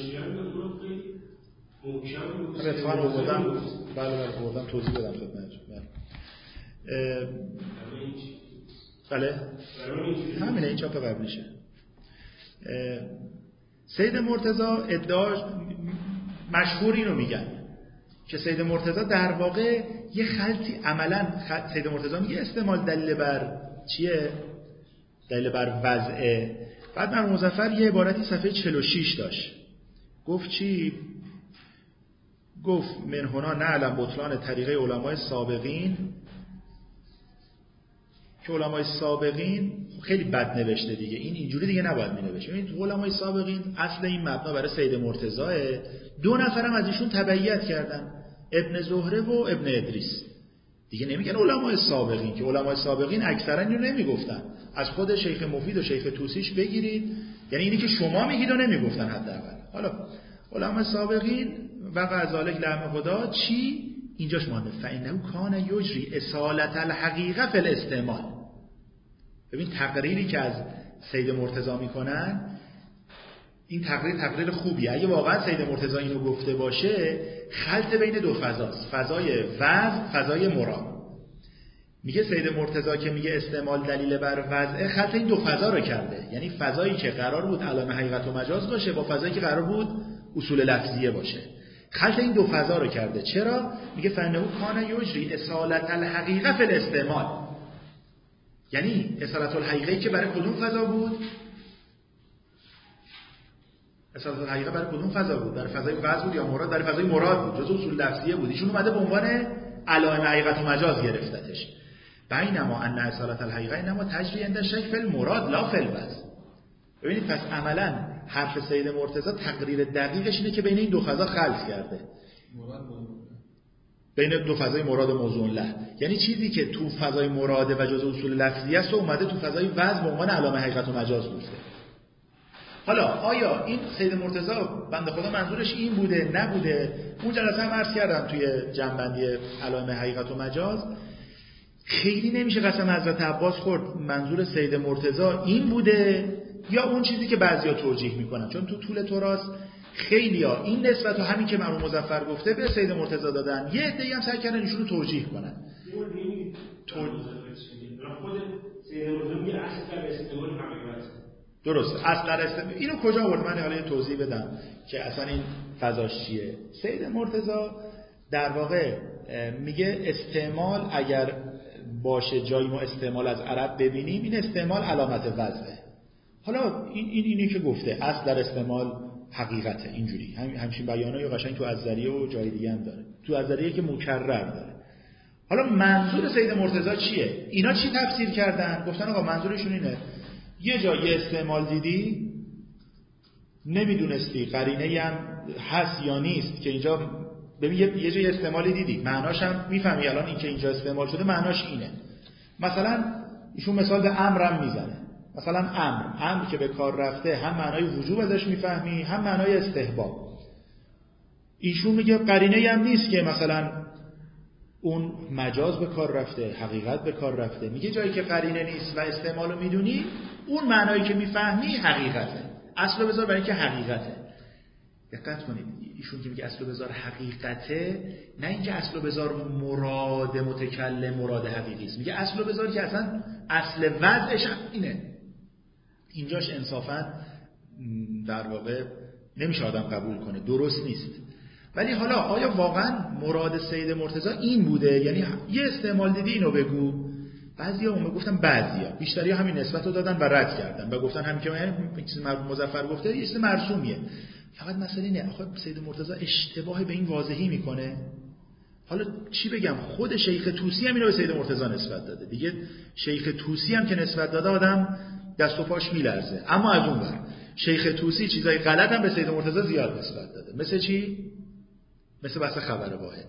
رفقان آوردم. بله بله آوردم توضیح بدم خدمتتون. بله همینه، این چاپ قبلیشه. سید مرتضی ادعا مشهور اینو میگن که سید مرتضی در واقع یه خلطی عملا خلط سید مرتضی میگه استعمال دلیل بر چیه؟ دلیل بر وضعه. بعد مرحوم مظفر یه عبارتی صفحه چهل و شش داشت، گفت چی؟ گفت من هنا نعلم بطلان طریقه علمای سابقین، که علمای سابقین خیلی بد نوشته دیگه، این اینجوری دیگه نباید می نوشته. این علمای سابقین اصل این مبنا برای سید مرتضی، دو نفرم از ایشون تبعیت کردن، ابن زهره و ابن ادریس. دیگه نمیگن علمای سابقین، که علمای سابقین اکثرا اینو نمیگفتن. از خود شیخ مفید و شیخ توسیش بگیرید، یعنی اینی که شما میگید و نمیگفتن حداقل. حالا علمای سابقین و غزالک لحم خدا چی؟ اینجاش مانده فإنه کان یجری اصالت الحقیقه فی الاستعمال. ببین تقریری که از سید مرتضی میکنن، این تقریر تقریر خوبیه. اگه واقعا سید مرتضی اینو گفته باشه، خلط بین دو فضاست، فضای وضع، فضای مراد. میگه سید مرتضی که میگه استعمال دلیل بر وضع، خلط این دو فضا رو کرده. یعنی فضایی که قرار بود علامه حقیقت و مجاز باشه با فضایی که قرار بود اصول لفظیه باشه، خلط این دو فضا رو کرده. چرا؟ میگه فانه کان یجری اصالت الحقیقه فی الاستعمال. یعنی اصالت الحقیقه که برای کدوم فضا بود؟ اصالت الحقیقه برای کدوم فضا بود؟ برای فضای وضع بود یا مراد؟ برای فضای مراد بود، جزء اصول لفظیه بود. ایشون اومده به عنوان علائم حقیقت و مجاز گرفتتش. بینما ان اصالت الحقیقه انما تجری عند شک فی المراد لا فی الوضع. ببینید پس عملاً حرف سید مرتضی تقریر دقیقش اینه که بین این دو فضا خلط کرده. مراد بین دو فضای مراد و موضوع له، یعنی چیزی که تو فضای مراد و جزء اصول لفظی است و اومده تو فضای وضع به عنوان علامه حقیقت و مجاز گفته. حالا آیا این سید مرتضی بنده خدا منظورش این بوده نبوده؟ اون جلسه هم عرض کردم توی جنبندی علائم حقیقت و مجاز خیلی نمیشه قسم حضرت عباس خورد منظور سید مرتضی این بوده یا اون چیزی که بعضیا توجیه میکنن، چون تو طول تراث خیلیا این نسبت و همین که مرحوم مظفر گفته به سید مرتضی دادن، یه عده‌ای هم سعی کردن ایشونو رو توجیه کنن. تو خود سید مرتضی میگه اصل استعمال حقیقت درسته، اصل استعمال اینو کجا آورد؟ من حالا یه توضیح بدم که اصلا این فضاش چیه. سید مرتضی در واقع میگه استعمال اگر باشه جایی ما استعمال از عرب ببینیم، این استعمال علامت وضعه. حالا این این اینی که گفته اصل در استعمال حقیقته، اینجوری هم همچین بیانایی قشنگ تو ازریه و جای دیگه هم داره، تو ازریه که مکرر داره. حالا منظور سید مرتضی چیه؟ اینا چی تفسیر کردن؟ گفتن آقا منظورشون اینه یه جا یه استعمال دیدی نمیدونستی قرینه‌ای هم هست یا نیست که اینجا ببین یه جای استعمالی دیدی معناش هم میفهمی الان این که اینجا استعمال شده معناش اینه. مثلا ایشون مثال به امرم میزنه، مثلا امر امر که به کار رفته هم معنای وجوب ازش میفهمی هم معنای استحباب. ایشون میگه قرینه‌ای هم نیست که مثلا اون مجاز به کار رفته حقیقت به کار رفته، میگه جایی که قرینه نیست و استعمالو میدونی اون معنایی که میفهمی حقیقته. اصل و بذار برای که حقیقته. دقت کنید ایشون که میگه اصل و بذار حقیقته، نه اینکه اصل و بذار مراد متکلم مراد حقیقی است، میگه اصل و بذار که اصلا اصل وضعش اینه. اینجاش انصافا در واقع نمیشه آدم قبول کنه، درست نیست. ولی حالا آیا واقعا مراد سید مرتضی این بوده؟ یعنی یه استعمال دیدی اینو بگو. بعضیا اون گفتن، بعضیا بیشتری همین نسبت رو دادن و رد کردن و گفتن همین که این چیز مظفر گفته یه چیز مرسومیه. فقط مسئله اینه آخه سید مرتضی اشتباه به این واضحی میکنه. حالا چی بگم، خود شیخ طوسی هم اینو به سید مرتضی نسبت داده دیگه. شیخ طوسی هم که نسبت داده آدم دست و پاش میلرزه. اما از اون ور شیخ طوسی چیزای غلط هم به سید مرتضی زیاد نسبت داده. مثل چی؟ مثل بحث خبر واحد.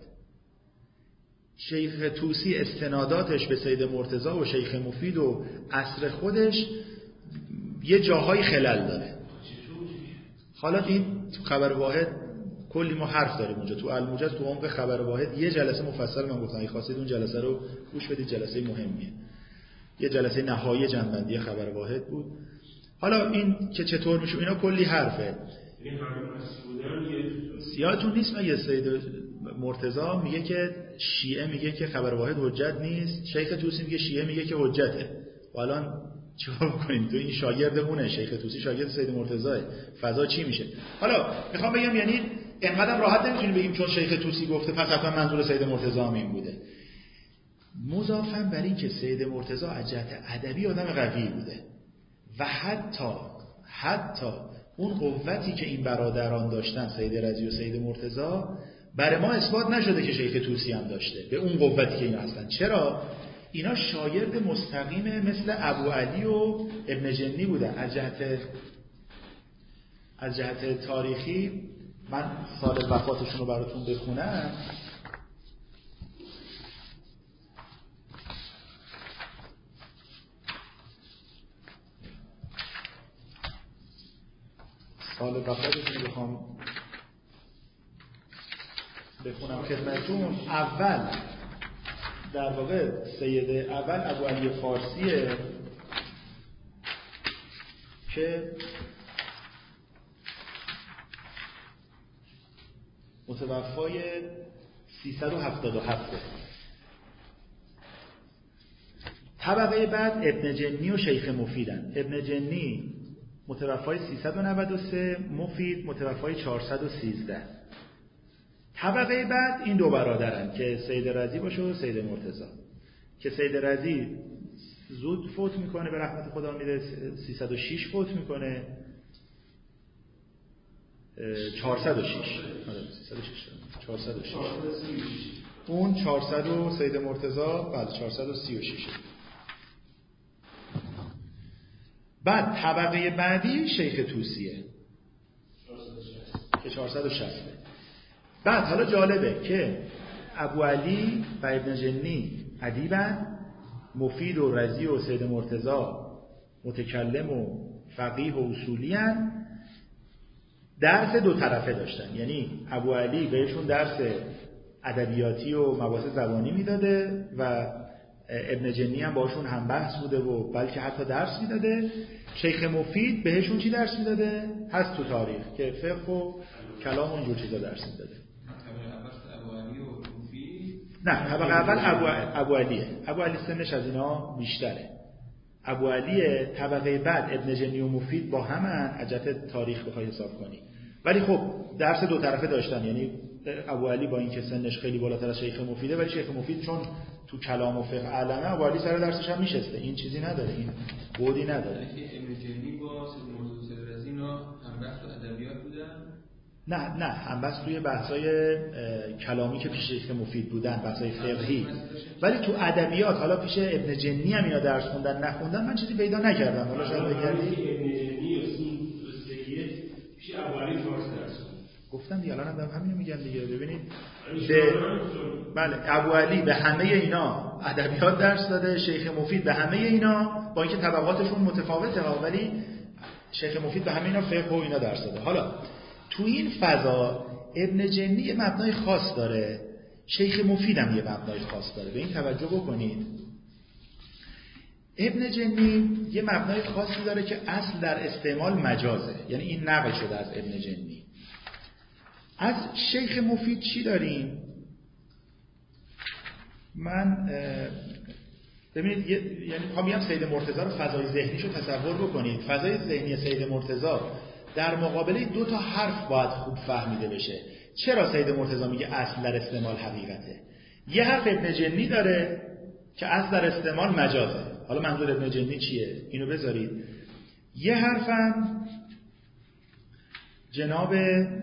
شیخ طوسی استناداتش به سید مرتضی و شیخ مفید و عصر خودش یه جاهای خلل داره. حالا این تو خبر واحد کلی ما حرف داریم اونجا تو الموجز، تو عمق خبر واحد یه جلسه مفصل من گفتم، اگه خواستید اون جلسه رو گوش بدید، جلسه مهمیه. یه جلسه نهایی جنبندی خبر واحد بود. حالا این که چطور میشه اینا کلی حرفه. سیاهتون نیست مگه سید مرتضی میگه که شیعه میگه که خبر واحد حجت نیست، شیخ طوسی میگه شیعه میگه که حجته. و الان چیکار بکنیم؟ تو این شاگرد اونه، شیخ طوسی شاگرد سید مرتضی، فضا چی میشه؟ حالا میخوام بگم یعنی اینقدر راحت نمیتونیم بگیم چون شیخ طوسی گفته پس حتما منظور سید مرتضی هم این بوده. مضافاً بر این که سید مرتضی از جهت ادبی آدم قوی بوده و حتی حتی اون قوتی که این برادران داشتن سید رضی و سید مرتضی برای ما اثبات نشده که شیخ طوسی هم داشته به اون قوتی که اینا هستن. چرا؟ اینا شاگرد مستقیم مثل ابو علی و ابن جنی بودن. از جهت از جهت تاریخی من سال وفاتشون رو براتون بخونم. سال وفاتشون رو بخوام بخونم خدمتتون. اول در واقع سید اول ابو علی فارسیه که متوفای سیصد و هفتاد و هفت. طبقه بعد ابن جنی و شیخ مفیدن. ابن جنی متوفای سیصد و نود و سه، مفید متوفای چهارصد و سیزده. طبقه بعد این دو برادرن که سید رضی باشه و سید مرتضی، که سید رضی زود فوت میکنه به رحمت خدا میره، سیصد و شش فوت میکنه، چهارصد و شش چهارصد و شش اون چهارصد و سید مرتضی بعد چهارصد و سی و شش. بعد طبقه بعدی شیخ طوسیه که چهارصد و شصت. بعد حالا جالبه که ابو علی و ابن جنی ادیبن، مفید و رضی و سید مرتضی متکلم و فقیه و اصولی هن. درس دو طرفه داشتن، یعنی ابو علی بهشون درس ادبیاتی و مباحث زبانی میداده و ابن جنی هم باشون هم بحث بوده و بلکه حتی درس میداده. شیخ مفید بهشون چی درس میداده؟ هست تو تاریخ که فقه و کلام و اینجور چیزا درس میداده. نه طبقه اول ابو ابو علیه. ابو علی سنش از اینا بیشتره. ابو علیه. طبقه بعد ابن جنی و مفید با همن از جهت تاریخ بخوای حساب کنی. ولی خب درس دو طرفه داشتن، یعنی ابو علی با اینکه سنش خیلی بالاتر از شیخ مفیده، ولی شیخ مفید چون تو کلام و فقه علمه ابوالی سر درسش هم میشسته، این چیزی نداره، این بودی نداره. ابن جنی با سید مرتضی رضی اینا هم بحث ادبیات بودن؟ نه نه هم بس توی بحثای کلامی که پیش شیخ مفید بودن، بحثای فقهی، ولی تو ادبیات حالا پیش ابن جنی هم اینا درس خوندن نخوندن من چیزی پیدا نکردم. حالا شاید بگردی ابن جنی و سیستگی پیش ابوالی فارس درس گفتم دیگه، الان هم دارم همین میگم دیگه. ببینید به بله ابوالی به همه اینا ادبیات درس داده، شیخ مفید به همه اینا، با اینکه طبقاتشون متفاوته ولی شیخ مفید به همه اینا فقه و اینا درس داده. حالا تو این فضا ابن جنی یه مبنای خاص داره، شیخ مفید هم یه مبنای خاص داره. به این توجه بکنید. ابن جنی یه مبنای خاصی داره که اصل در استعمال مجازه، یعنی این نقل شده از ابن جنی. از شیخ مفید چی داریم؟ من ببینید یعنی میخوام بگم سید مرتضی رو فضای ذهنیشو تصور بکنید. فضای ذهنی سید مرتضی در مقابله دو تا حرف باید خوب فهمیده بشه. چرا سید مرتضی میگه اصل در استعمال حقیقته؟ یه حرف ابن جنی داره که اصل در استعمال مجازه. حالا منظور ابن جنی چیه؟ اینو بذارید. یه حرفم جناب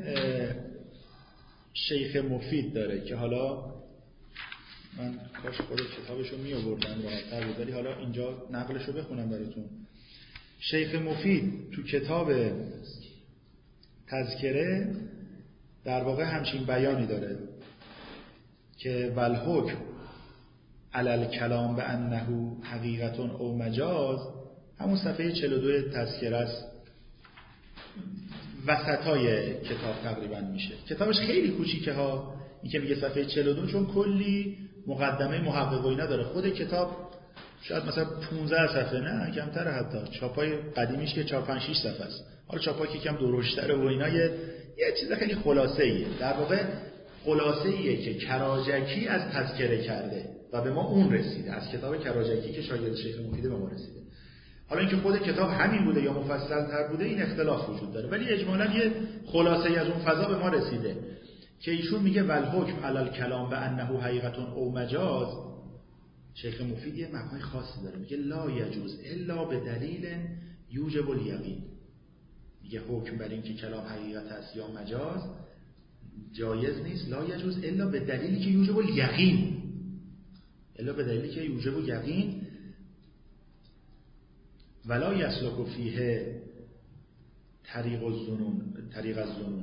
شیخ مفید داره که حالا من کاش خود کتابشو می آوردم راحت‌تر بود، ولی حالا اینجا نقلشو بخونم براتون. شیخ مفید تو کتاب تذکره در واقع همچین بیانی داره که والحکم علی الکلام بانه حقیقت او مجاز، همون صفحه چهل و دو تذکره است، وسطای کتاب تقریبا میشه. کتابش خیلی کوچیکه ها، این که میگه صفحه چهل و دو، چون کلی مقدمه محقق و اینا داره. خود کتاب شاید مثلا پانزده صفحه، نه کمتره، حتی چاپای قدیمیش که چهار پنج شش صفحه است. حالا چاپایی که کم درشتره و اینا یه یه چیز خیلی خلاصه‌ایه. در واقع خلاصه‌ایه که کراجکی از تذکره کرده و به ما اون رسیده، از کتاب کراجکی که شاگرد شیخ مفید به ما رسیده. حالا اینکه خود کتاب همین بوده یا مفصل تر بوده این اختلاف وجود داره، ولی اجمالاً یه خلاصه‌ای از اون فضا به ما رسیده که ایشون میگه والحکم علی الکلام بانه حقیقت او مجاز. شیخ مفید یه معنای خاصی داره، میگه لا یجوز الا به دلیل یوجب الیقین. میگه حکم بر این که کلام حقیقت است یا مجاز جایز نیست، لا یجوز الا به دلیلی که یوجب الیقین، الا به دلیلی که یوجب الیقین ولا یسلک فیه طریق الظنون، طریق الظنون.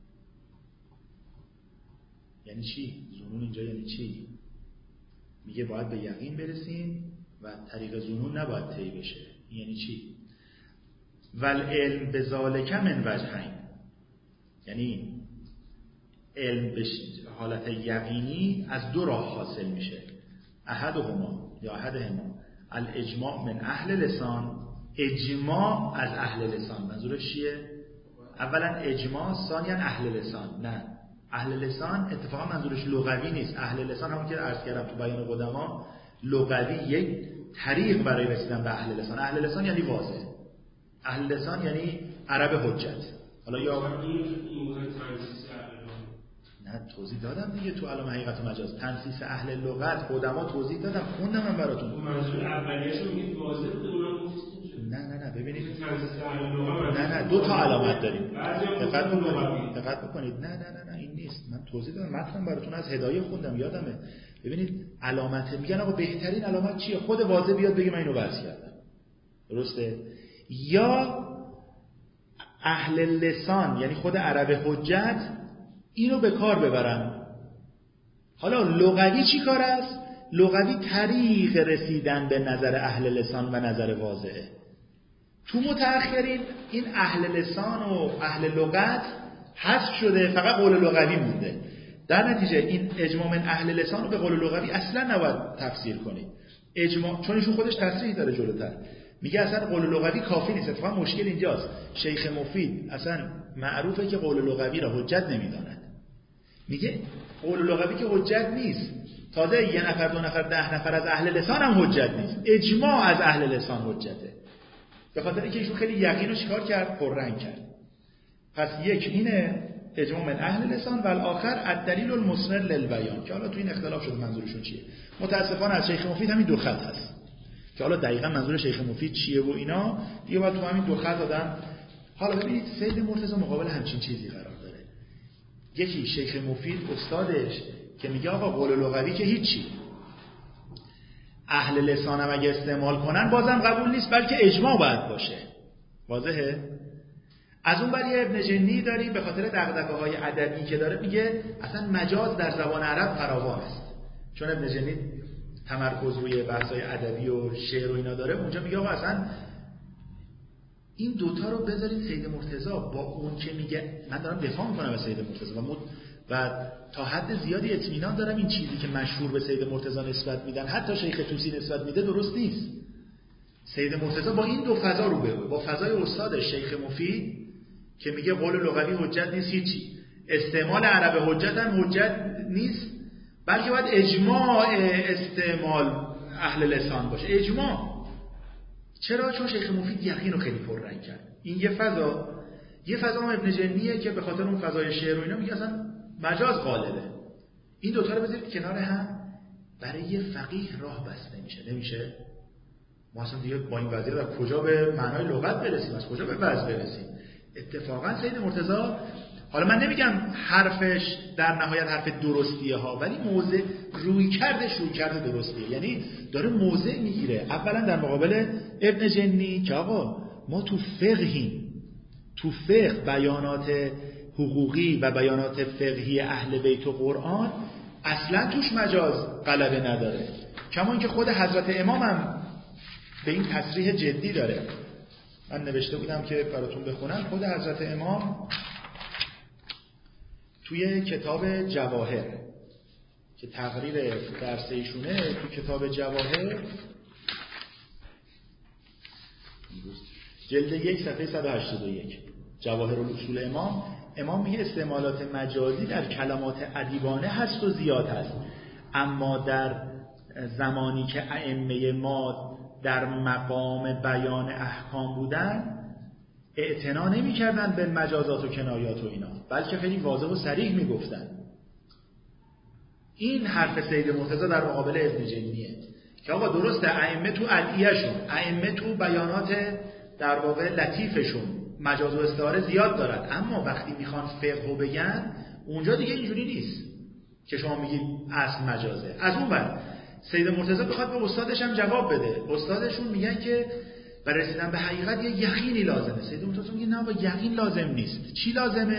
یعنی چی؟ ظنون اینجا یعنی چی؟ میگه باید به یقین برسیم و طریق ظنون نباید طی بشه. یعنی چی؟ والعلم بذالک من وجهین، یعنی علم به حالت یقینی از دو راه حاصل میشه. احدهما یا احدهما الاجماع من اهل لسان، اجماع از اهل لسان. منظورش چیه؟ اولا اجماع، ثانیا اهل لسان. نه، اهل لسان اتفاقا منظورش لغوی نیست. اهل لسان همون که عرض کردم تو بیان قدما، لغوی یک طریق برای رسیدن به اهل لسان. اهل لسان یعنی واضح، اهل لسان یعنی عرب حجت. حالا یا نه توضیح دادم دیگه تو علامه حقیقت و مجاز، تنسیس اهل لغت قدما توضیح دادم، خوندم من براتون. منظور اولیه‌شو میگید واضح بود، اونم گفتید نه نه نه ببینید تنسیس اهل لغت، نه نه دو تا علامت داریم، دقت بکنید دقت بکنید نه نه نه نه این نیست. من توضیح دادم، متن براتون از هدایه خوندم یادمه. ببینید علامت میگن آقا بهترین علامت چیه؟ خود واضح بیاد بگه من اینو بحث کردم، درسته؟ یا اهل لسان یعنی خود عرب حجت اینو به کار ببرن. حالا لغوی چی کار است؟ لغوی طریق رسیدن به نظر اهل لسان و نظر واضحه. تو متأخرین این اهل لسان و اهل لغت حذف شده، فقط قول لغوی مونده. در نتیجه این اجماع من اهل لسان رو به قول لغوی اصلا نباید تفسیر کنید. اجماع چون ایشون خودش تصریح داره جلوتر، میگه اصلا قول لغوی کافی نیست. اتفاقا مشکل اینجاست، شیخ مفید اصلا معروفه که قول لغوی را حجت نمیداند. میگه قول لغوی که حجت نیست، تازه یه نفر دو نفر ده نفر از اهل لسان هم حجت نیست، اجماع از اهل لسان حجته. به خاطر اینکه ایشون خیلی یقین رو چیکار کرد؟ پررنگ کرد. پس یک اینه اجماع من اهل لسان و الاخر الدلیل المثمر للبیان، که حالا تو این اختلاف شده منظورشون چیه. متاسفانه از شیخ مفید همین دو خط هست که حالا دقیقاً منظور شیخ مفید چیه و اینا دیگه باید تو همین دو خط آدم. حالا ببینید سید مرتضی مقابل همچین چیزی قرار داره. یکی شیخ مفید استادش که میگه آقا قول لغوی که هیچی، اهل لسانم اگه استعمال کنن بازم قبول نیست، بلکه اجماع باید باشه. واضحه؟ از اون بری ابن جنی داری به خاطر دغدغه‌های ادبی که داره میگه اصلا مجاز در زبان عرب فراوان است، چون ابن جنی تمرکز روی بحث‌های ادبی و شعر و اینا داره. اونجا میگه آقا اصلا این دوتا رو بذارید سید مرتضی با اون که میگه، من دارم دفاع میکنم از سید مرتضی و, مد... و تا حد زیادی اطمینان دارم این چیزی که مشهور به سید مرتضی نسبت میدن، حتی شیخ طوسی نسبت میده، درست نیست. سید مرتضی با این دو فضا رو به با فضای استاد شیخ مفید که میگه قول لغوی حجت نیست، هیچی، استعمال عرب حجت هم حجت نیست، بلکه باید اجماع استعمال اهل لسان باشه. اجماع چرا؟ چون شیخ مفید یقین رو خیلی پررنگ کرد. این یه فضا. یه فضا هم ابن جنیه که به خاطر اون فضای شعر و اینا میگه اصلا مجاز غالبه. این دوتا رو بذارید کنار هم، برای یه فقیه راه بسته میشه. نمیشه ما اصلا دیگه با این وضعیت از کجا به معنای لغت برسیم، از کجا به وضع برسیم. اتفاقا سید مرتضی، حالا من نمیگم حرفش در نهایت حرف درستیه ها، ولی موضع روی کردش روی کرده درستیه، یعنی داره موضع میگیره. اولا در مقابل ابن جنی که آقا ما تو فقهیم، تو فقه بیانات حقوقی و بیانات فقهی اهل بیت و قرآن اصلا توش مجاز غلبه نداره. کما اینکه خود حضرت امام هم به این تصریح جدی داره. من نوشته بودم که براتون بخونم. خود حضرت امام توی کتاب جواهر که تقریر درس ایشونه، تو کتاب جواهر جلد یک صفحه صد و هشتاد و یک جواهر الاصول امام، امام میگه استعمالات مجازی در کلمات ادیبانه هست و زیاد هست، اما در زمانی که ائمه ما در مقام بیان احکام بودن اعتنا نمی کردن به مجازات و کنایات و اینا، بلکه خیلی واضح و صریح می گفتن. این حرف سید مرتضی در مقابل ابن جنیه که آقا درسته ائمه تو ادعیه‌شون، ائمه تو بیانات در واقع لطیفشون مجاز و استعاره زیاد دارن، اما وقتی میخوان فقه بگن اونجا دیگه اینجوری نیست که شما میگید اصل مجازه. از اون ور سید مرتضی بخواد به استادش هم جواب بده، استادشون میگن که برای رسیدن به حقیقت یه یقینی لازمه. سید مرتضی میگه نه با یقین لازم نیست. چی لازمه؟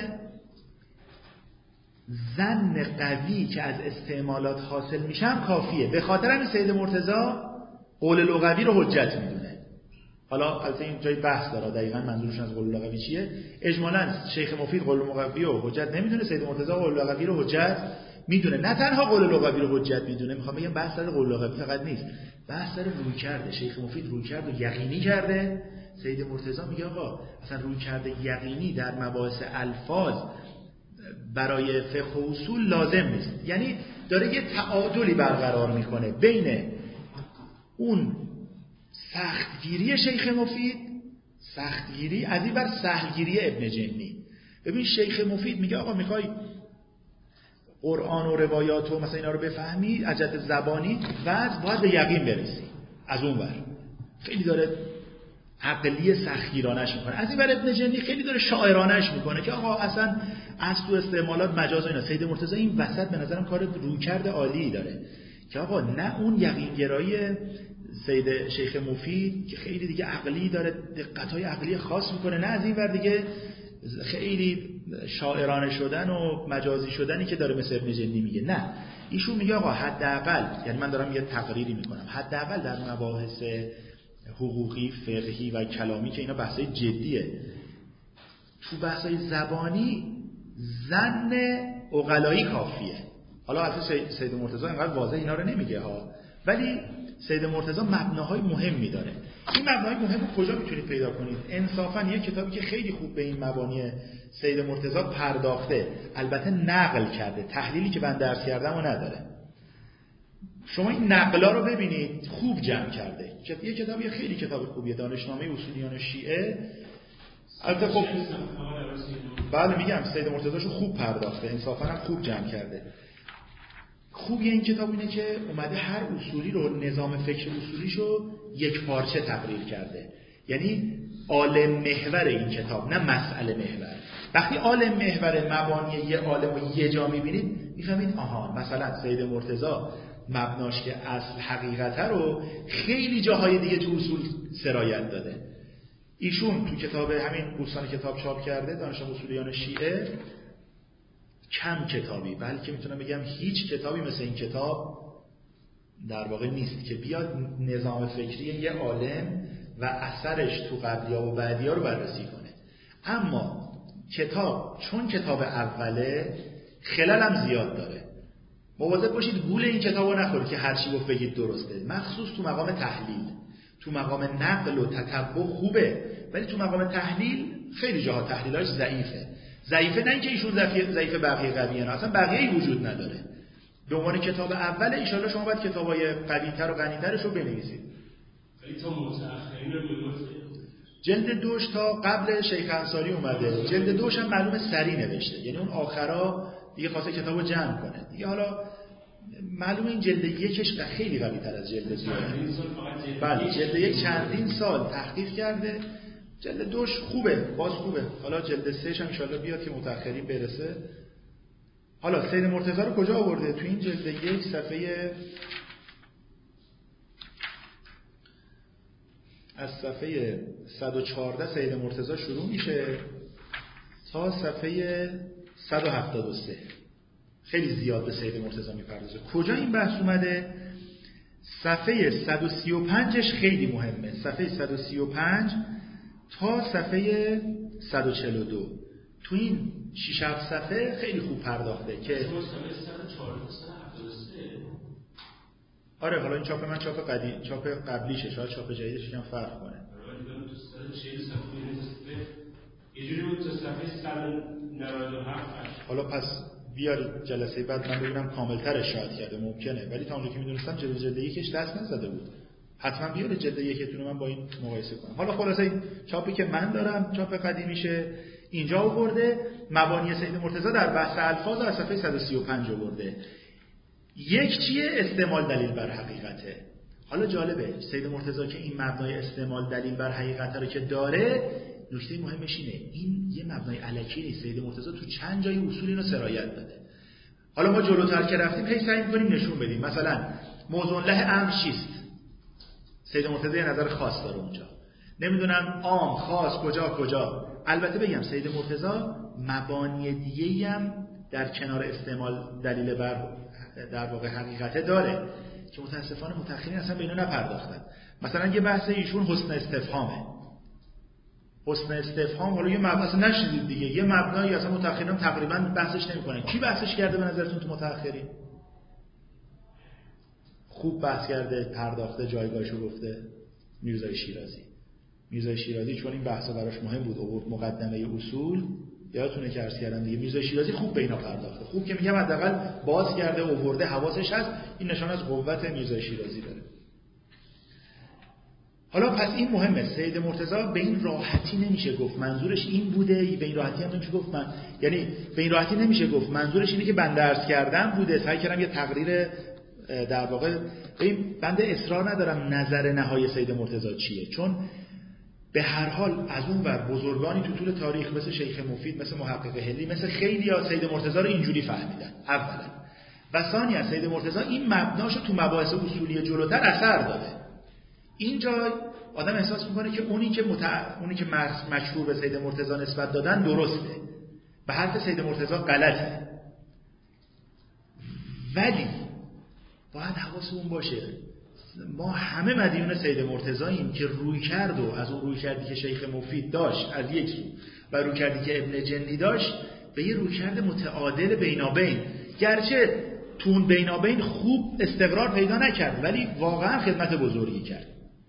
ظن قوی که از استعمالات حاصل میشه هم کافیه. به خاطر همین سید مرتضی قول لغوی رو حجت میدونه. حالا البته این جای بحث داره دقیقاً منظورشون از قول لغوی چیه. اجمالاً شیخ مفید قول لغوی رو حجت نمیدونه، سید مرتضی قول لغوی رو حجت میدونه. نه تنها قول لغوی رو حجت میدونه، میخوام بگم بحث سر قول لغوی فقط نیست، بحث سر روی کرده. شیخ مفید روی کرد و یقینی کرده، سید مرتضی میگه آقا اصلا روی کرده یقینی در مباحث الفاظ برای فقه و اصول لازم نیست. یعنی داره یه تعادلی برقرار میکنه بین اون سختگیری شیخ مفید، سختگیری از این بر سهلگیری ابن جنی. ببین شیخ مفید میگه آقا میخوای قرآن و روایات و مثلا اینا رو بفهمی از جهت زبانی وضع باید به یقین برسی. از اون بر خیلی داره عقلی سختگیرانش میکنه، از این بر ابن جنی خیلی داره شاعرانش میکنه که آقا اصلا از تو استعمالات مجاز و اینا. سید مرتضی این وسط به نظرم کار رویکرد عالی داره که آقا نه اون یقین گرایی سید شیخ مفید که خیلی دیگه عقلی داره، دقت‌های عقلی خاص میکنه، نه از این ور دیگه خیلی شاعرانه شدن و مجازی شدنی که داره مثل ابن جنی میگه. نه، ایشون میگه آقا حداقل، یعنی من دارم یه تقریری میکنم، حداقل در مباحث حقوقی، فقهی و کلامی که اینا بحثای جدیه، تو بحثای زبانی ظن عقلایی کافیه. حالا اصلا سید مرتضی اینقدر واضح اینا رو نمیگه ها، ولی سید مرتضی مبناهای مهمی داره. این مبناهای مهم رو کجا میتونید پیدا کنید؟ انصافا یه کتابی که خیلی خوب به این مبانی سید مرتضی پرداخته، البته نقل کرده، تحلیلی که من درس کردم و نداره. شما این نقلا رو ببینید، خوب جمع کرده. یه کتابی خیلی کتاب خوبیه، دانشنامه اصولیان شیعه. البته خب بله میگم سید مرتضی‌شو خوب پرداخته، انصافا هم خوب جمع کرده. خوبی این کتاب اینه که اومده هر اصولی رو، نظام فکر اصولیشو یک پارچه تقریر کرده. یعنی عالم محور این کتاب، نه مسئله محور. وقتی عالم محور مبانی یه عالم رو یه جا میبینید میفهمید آها مثلا سید مرتضی مبناش که اصل حقیقته رو خیلی جاهای دیگه تو اصول سرایت داده. ایشون تو کتاب همین بوستان کتاب چاپ کرده، دانش اصولیان شیعه، کم کتابی بلکه میتونم بگم هیچ کتابی مثل این کتاب در واقع نیست که بیاد نظام فکری یه عالم و اثرش تو قبلی‌ها و بعدی‌ها رو بررسی کنه. اما کتاب چون کتاب اوله خلل هم زیاد داره. مواظب باشید گول این کتابو نخورید که هر چی گفت بگید درسته. مخصوص تو مقام تحلیل، تو مقام نقل و تتبع خوبه، ولی تو مقام تحلیل خیلی جاها تحلیلاش ضعیفه. ضعیفه نه اینکه ایشون ضعیف بقیه قویه، نه اصلا بقیه‌ای وجود نداره. به عنوان کتاب اوله ان شاءالله شما باید کتابای قوی‌تر و غنی‌ترش رو بنویسید. ولی تا متأخرین رو جلد دوش تا قبل شیخ انصاری اومده، جلد دوش هم معلوم سری نوشته، یعنی اون آخرا دیگه خواسته کتابو جمع کنه دیگه. حالا معلومه این جلد یکش خیلی قوی تر از جلد دوه. بله جلد یک چندین سال تحقیق کرده، جلد دوش خوبه، باز خوبه. حالا جلد سهش هم ان شاءالله بیاد که متأخرین برسه. حالا سید مرتضی رو کجا آورده؟ تو این جلد یک صفحه از صفحه صد و چهارده سید مرتضی شروع میشه تا صفحه صد و هفتاد و سه. خیلی زیاد به سید مرتضی میپردازه. کجا این بحث اومده؟ صفحه صد و سی و پنجش خیلی مهمه، صفحه صد و سی و پنج تا صفحه صد و چهل و دو. تو این شش هفت صفحه خیلی خوب پرداخته که آره حالا این چاپ من چاپ قدیم، چاپ قبلیشه، شاید چاپ جدیدش هم فرق کنه. یه جوری بود تا صفحه صد و نود و هفت. حالا پس بیارید جلسه بعد من ببینم کاملترش شاید کرده، ممکنه، ولی تا اونجا که میدونستم جلد جلد یکش دست نزده بود. حتما بیارید جلد یکتون رو من با این مقایسه کنم. حالا خلاصه این چاپی که من دارم چاپ قدیمیشه، اینجا آورده مبانی سید مرتضی در بحث الفاظ از صفحه صد و سی و پنج آورده. یک چیه؟ استعمال دلیل بر حقیقته. حالا جالبه سید مرتضی که این مبنای استعمال دلیل بر حقیقته رو که داره، نکته مهمش اینه این یه مبنای الکی نیست. سید مرتضی تو چند جای اصول اینو سرایت داده. حالا ما جلوتر که رفتیم هی سعی می‌کنیم نشون بدیم مثلا موضوع له امر چیست. سید مرتضی یه نظر خاص داره اونجا. نمیدونم عام خاص کجا کجا. البته بگم سید مرتضی مبانی دیگه‌ای هم در کنار استعمال دلیل بر در واقع حقیقته داره که متاسفانه متأخرین اصلا به اینو نپرداختن. مثلا یه بحث ایشون حسن استفهامه. حسن استفهام حالا یه مبنا اصلا نشدید دیگه، یه مبنایی اصلا متأخرین تقریبا بحثش نمی‌کنن. کی بحثش کرده به نظرتون تو متأخرین؟ خوب بحث کرده، پرداخته، جایگاهشو گفته میرزای شیرازی. میرزای شیرازی چون این بحثا براش مهم بود، آورد مقدمه اصول، یادتونه که عرض کردم دیگه، میرزای شیرازی خوب به اینا پرداخته. خوب که میگم حداقل باز کرده، آورده، حواسش هست. این نشان از قوت میرزای شیرازی داره. حالا پس این مهمه، سید مرتضی به این راحتی نمیشه گفت منظورش این بوده، به این راحتی هم نمیشه گفت من، یعنی به این راحتی نمیشه گفت منظورش اینه که بنده عرض کردم بوده. سعی کردم یه تقریر در واقع، ببین بنده اصرار ندارم نظر نهایی سید مرتضی چیه، چون به هر حال از اون ور بزرگانی تو طول تاریخ مثل شیخ مفید، مثل محقق هلی، مثل خیلی ها سید مرتضی رو اینجوری فهمیدن اولا، و ثانیا سید مرتضی این مبناشو تو مباحث اصولی جلوتر اثر داده. اینجا آدم احساس میکنه که اونی که متع... اونی که مشهور به سید مرتضی نسبت دادن درسته و حرف سید مرتضی غلطه، ولی باید حواسمون باشه ما همه مدیون سید مرتضییم که روی کرد و از اون روی کردی که شیخ مفید داشت از یک سو و روی کردی که ابن جنی داشت به یه روی کرد متعادل بینابین، گرچه تو اون بینابین خوب استقرار پیدا نکرد ولی واقعا خدمت بزرگی کرد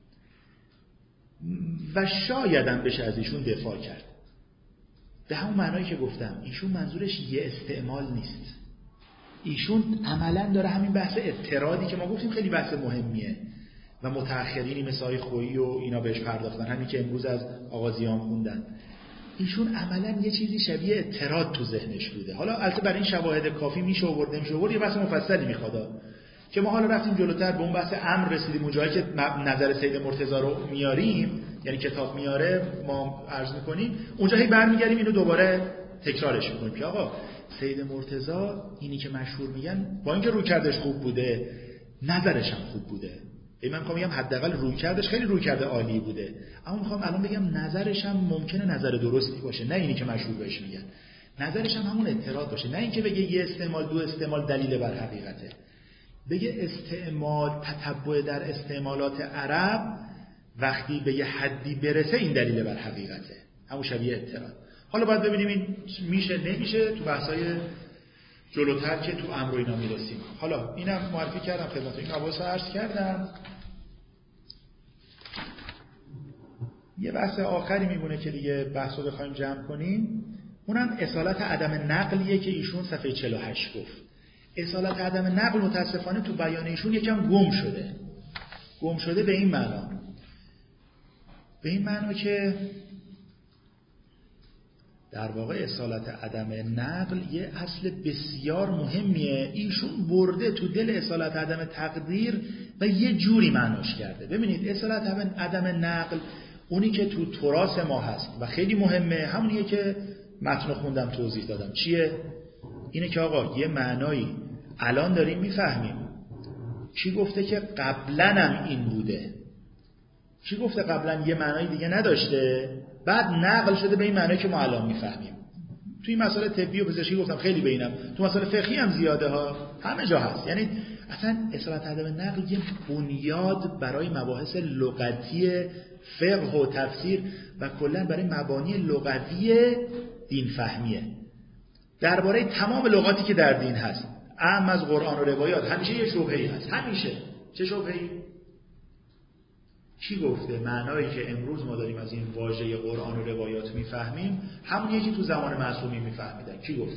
و شاید هم بشه از ایشون دفاع کرد. به همون معنایی که گفتم ایشون منظورش یه استعمال نیست، ایشون عملا داره همین بحث اضطرادی که ما گفتیم خیلی بحث مهمیه و متأخرینی مثل آقای خویی و اینا بهش پرداختن، همین که امروز از آغازیان خوندن. ایشون عملاً یه چیزی شبیه اعتراض تو ذهنش بوده. حالا البته برای این شواهد کافی میشه آورد نمیشه آورد، یه بحث مفصلی میخواد که ما حالا رفتیم جلوتر به اون بحث امر رسیدیم، اونجایی که نظر سید مرتضی رو میاریم، یعنی کتاب میاره ما عرض میکنیم، اونجا هی برمیگردیم اینو دوباره تکرارش میکنیم که آقا سید مرتضی اینی که مشهور میگن با اینکه رویکردش خوب بوده نظرش هم خوب بوده، من میخوام بگم حداقل رویکردش خیلی رویکرد عالی بوده، اما میخوام الان بگم نظرش هم ممکنه نظر درستی باشه، نه اینی که مشهور بهش میگن، نظرش هم همون اعتراض باشه، نه اینکه بگه یه استعمال دو استعمال دلیل بر حقیقته، بگه استعمال تتبع در استعمالات عرب وقتی به یه حدی برسه این دلیل بر حقیقته، همون شبیه اعتراض. حالا باید ببینیم این میشه نمیشه تو بحثای جلوتر که تو امر و اینا میرسیم. حالا اینم معرفی کردم خدمت این مباحث عرض کردم. یه بحث آخری میمونه که دیگه بحثو بخوایم جمع کنیم، اونم اصالت عدم نقلیه که ایشون صفحه چهل و هشت گفت. اصالت عدم نقل متاسفانه تو بیان ایشون یکم گم شده. گم شده به این معنا. به این معنا که در واقع اصالت عدم نقل یه اصل بسیار مهمیه، ایشون برده تو دل اصالت عدم تقدیر و یه جوری معناش کرده. ببینید اصالت عدم نقل اونی که تو تراث ما هست و خیلی مهمه، همونیه که متن خوندم توضیح دادم. چیه؟ اینه که آقا یه معنایی الان داریم میفهمیم، کی گفته که قبلا هم این بوده؟ کی گفته قبلا یه معنای دیگه نداشته بعد نقل شده به این معنایی که ما الان میفهمیم؟ تو این مسائل طبی و پزشکی گفتم خیلی بینم، تو مسائل فقهی هم زیاده ها، همه جا هست. یعنی اصلا اصالت عدم نقل یه بنیاد برای مباحث لغتی فقه و تفسیر و کلا برای مبانی لغوی دین فهمیه. درباره تمام لغاتی که در دین هست، اعم از قرآن و روایات، همیشه یه شبهه‌ای هست. همیشه چه شبهه‌ای؟ کی گفته معنایی که امروز ما داریم از این واژه قرآن و روایات میفهمیم همون یکی تو زمان معصومی میفهمیدن؟ کی گفته؟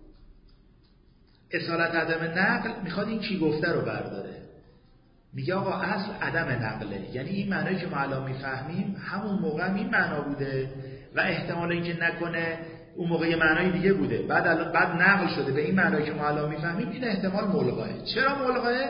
اصالت عدم نقل میخواد این کی گفته رو برداره، میگه آقا اصل عدم نقله، یعنی این معنایی که ما الان میفهمیم همون موقع هم این معنا بوده و احتمال اینکه نکنه اون موقع یه معنای دیگه بوده بعد الان بعد نقل شده به این معنایی که ما الان میفهمیم، این احتمال ملغاه. چرا ملغاه؟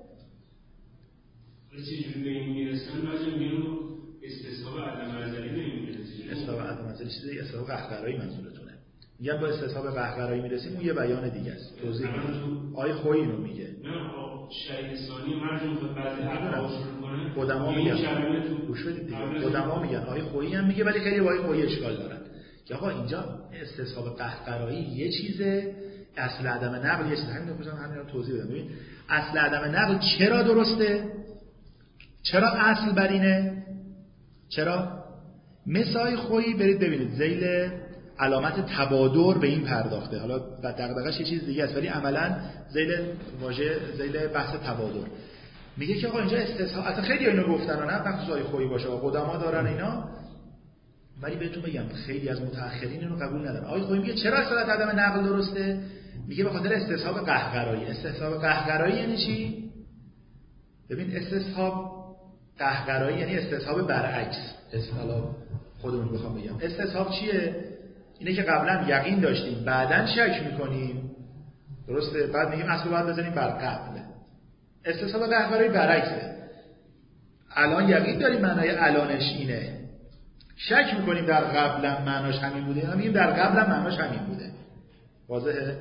چجوری به این میرسن؟ راجع میگم استصحاب عدم ازلی نمیرسه. استصحاب عدم ازلی چیزی استصحاب قهقرایی منظورتونه؟ میگم با استصحاب قهقرایی میرسیم، اون یه بیان دیگه است. توضیح میدم. آیه خویی اینو میگه. نه شهید ثانی مرجع به بعد احوال شروع کنه. قدما میگن. گوش بدید دیگه. قدما میگن آیه خویی هم میگه، ولی خیلی با آیه خویی اشکال دارن. که آقا اینجا استصحاب قهقرایی یه چیزه، اصل عدم نقل یه چیزه. همین رو بزنم همین رو توضیح بدم. ببین اصل عدم نقل چرا درسته؟ چرا اصل بر اینه؟ چرا؟ مثای خویی برید ببینید ذیل علامت تبادر به این پرداخته. حالا دغدغه‌اش یه چیز دیگه است ولی عملاً ذیل واژه ذیل بحث تبادر میگه که آقا اینجا استصحاب، اصلا خیلی اینو گفتن و نه مخصوصای خویی باشه، قدما دارن اینا، ولی بهتون بگم خیلی از متأخرین اینو قبول ندارن. آقای خویی میگه چرا اصالت عدم نقل درسته؟ میگه به خاطر استصحاب قهقرایی. استصحاب قهقرایی یعنی چی؟ ببین استصحاب قهقرایی یعنی استصحاب برعکس. حالا خودمون بخوام بگم استصحاب چیه؟ اینه که قبلا یقین داشتیم بعداً شک میکنیم، درسته؟ بعد میگیم اصل باید بزنیم بر قبل. استصحاب قهقرایی برعکسه. الان یقین داریم معنای الانش اینه، شک میکنیم در قبلا معناش همین بوده، یا میگیم در قبلا معناش همین بوده. واضحه؟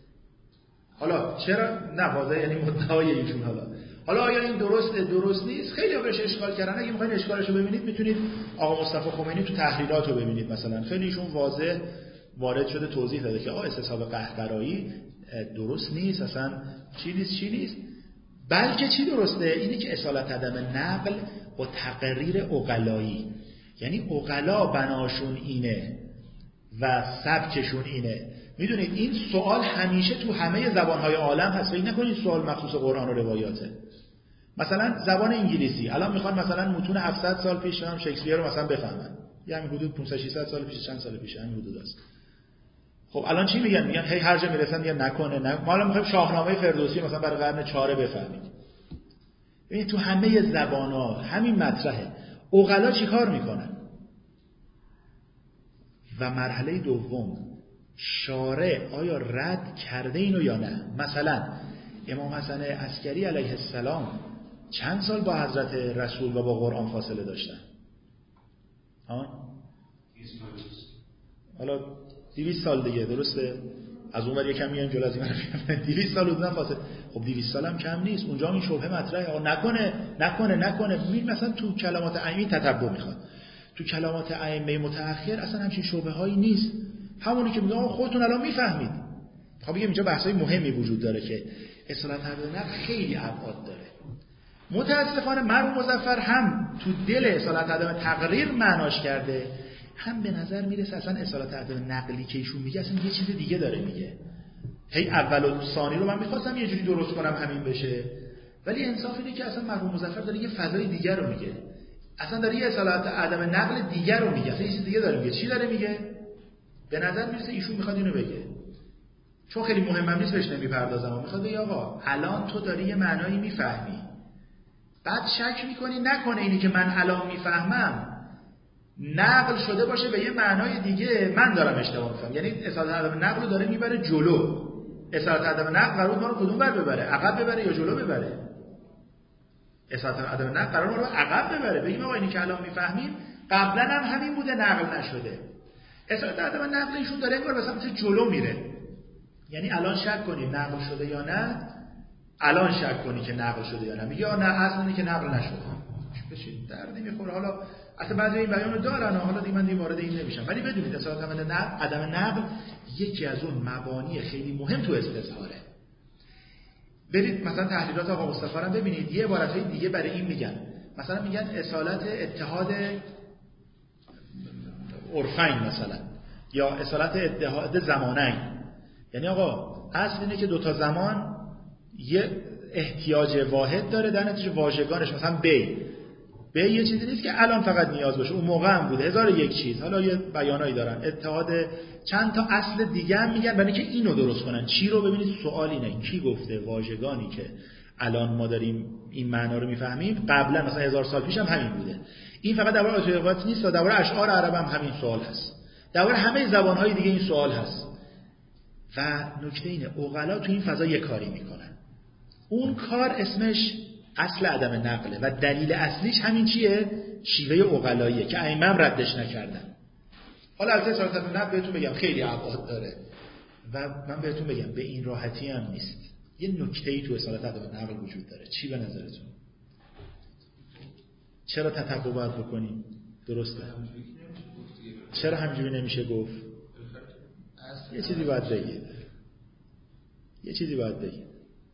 حالا چرا نه واضحه؟ یعنی مدعای ایشون. حالا حالا آیا این درسته درست نیست؟ خیلی بهش اشکال کردن. اگه میخواین اشکالش رو ببینید میتونید آقا مصطفی خمینی تو تحریرات رو ببینید مثلا، خیلی ایشون واضح وارد شده توضیح داده که آقا استصحاب قهقرایی درست نیست، اصلا چی نیست چی نیست، بلکه چی درسته؟ اینه که اصالت عدم نقل با تقریر عقلایی، یعنی عقلا بناشون اینه و سبکشون اینه. میدونید این سوال همیشه تو همه زبانهای عالم هست، فکر نکنید سوال مخصوص قرآن و روایاته. مثلا زبان انگلیسی الان میخوان مثلا متون هفتصد سال پیش هم شکسپیر رو مثلا بفهمن، یعنی حدود پانصد ششصد سال پیش، چند سال پیش همین حدود است. خب الان چی میگن؟ میگن هی هر جا میرسن میگن نکنه نه. ما الان میخوایم شاهنامه فردوسی مثلا برای قرن چهارم بفهمیم. ببین تو همه زبان‌ها همین مطرحه. عقلا چیکار میکنن؟ و مرحله دوم شارع آیا رد کرده اینو یا نه. مثلا امام حسن عسکری علیه السلام چند سال با حضرت رسول و با قرآن فاصله داشتن؟ ها؟ حالا دویست سال دیگه، درسته؟ از اون ور یکم میایم جلو از این ور دویست سال بودن فاصله. خب دویست سال هم کم نیست. اونجا این شبهه مطرحه، آقا نکنه نکنه نکنه. می مثلا تو کلمات ائمه تتبع میخواد. تو کلمات ائمه متأخر اصلا همچین شبهه‌هایی نیست. همونی که میگم خودتون الان میفهمید. خب بگم اینجا بحثای مهمی وجود داره که اصالت نقل خیلی ابعاد داره. متاسفانه مرحوم مظفر هم تو دل اصالت عدم تقریر معناش کرده، هم به نظر میرسه اصلا اصالت عدم نقلی که ایشون میگه اصلا یه چیز دیگه داره میگه. هی اول و ثانی رو من میخواستم یه جوری درست کنم همین بشه، ولی انصاف اینه که اصلا مرحوم مظفر داره یه فضای دیگر رو میگه. اصلا داره یه اصالت عدم نقل دیگر رو میگه، اصلا یه چیز دیگه داره میگه. چی داره میگه؟ به نظر میرسه ایشون میخواد اینو بگه، چون خیلی مهمم نیست بهش نمیپردازم، میخواد بگه آقا الان تو داری یه معنایی میفهمی، بعد شک میکنی نکنه اینی که من الان میفهمم نقل شده باشه به یه معنای دیگه، من دارم اشتباه میفهمم. یعنی اصالت عدم نقل رو داره میبره جلو. اصالت عدم نقل قرار ما رو کدوم بر ببره؟ عقب ببره یا جلو ببره؟ اصالت عدم نقل قرار ما رو عقب ببره، بگیم آقا اینی که الان میفهمیم قبلا هم همین بوده، نقل نشده. اصالت عدم نقل ایشون داره انگار مثلا مثل جلو میره. یعنی الان شک کنی نقل شده یا نه، الان شک کنی که نقل شده یا نه، میگه نه اصلا اینه که نقل نشده. بشین درد نمیخوره. حالا اصلا بعضی این بیانو دارن، حالا دیگه من دیگه وارد این نمیشم، ولی بدونید اصالت عدم نقل عدم نقل یکی از اون مبانی خیلی مهم تو استظهاره. برید مثلا تحلیلات آقا مصطفی رو ببینید، یه عبارتای دیگه برای این میگن. مثلا میگن اصالت اتحاد عرفین مثلا، یا اصالت اتحاد زمانین. یعنی آقا اصل اینه که دوتا زمان یه احتیاج واحد داره، در نتیجه واژگانش مثلا بی بی یه چیزی نیست که الان فقط نیاز باشه، اون موقع هم بوده، هزار یک چیز. حالا یه بیانایی دارن اتحاد چند تا اصل دیگه هم میگن برای اینکه اینو درست کنن. چی رو ببینید؟ سوال اینه کی گفته واژگانی که الان ما داریم این معنا رو میفهمیم قبلا مثلا هزار سال پیش هم همین بوده. این فقط درباره آیات نیست، درباره اشعار عرب هم همین سوال هست، درباره همه زبان‌های دیگه این سوال هست. و نکته اینه عقلا تو این فضا یه کاری میکنن، اون کار اسمش اصل عدم نقله و دلیل اصلیش همین چیه؟ شیوه عقلاییه که ائمه هم ردش نکردن. حالا البته اصالت عدم نقل بهتون بگم خیلی ابعاد داره و من بهتون بگم به این راحتی هم نیست. یه نکته‌ای تو اصالت عدم نقل وجود داره. چی به نظرتون؟ چرا تتبع باید بکنیم؟ درسته؟ چرا همینجوری نمیشه گفت؟ یه چیزی باید بگید. یه چیزی باید بگید.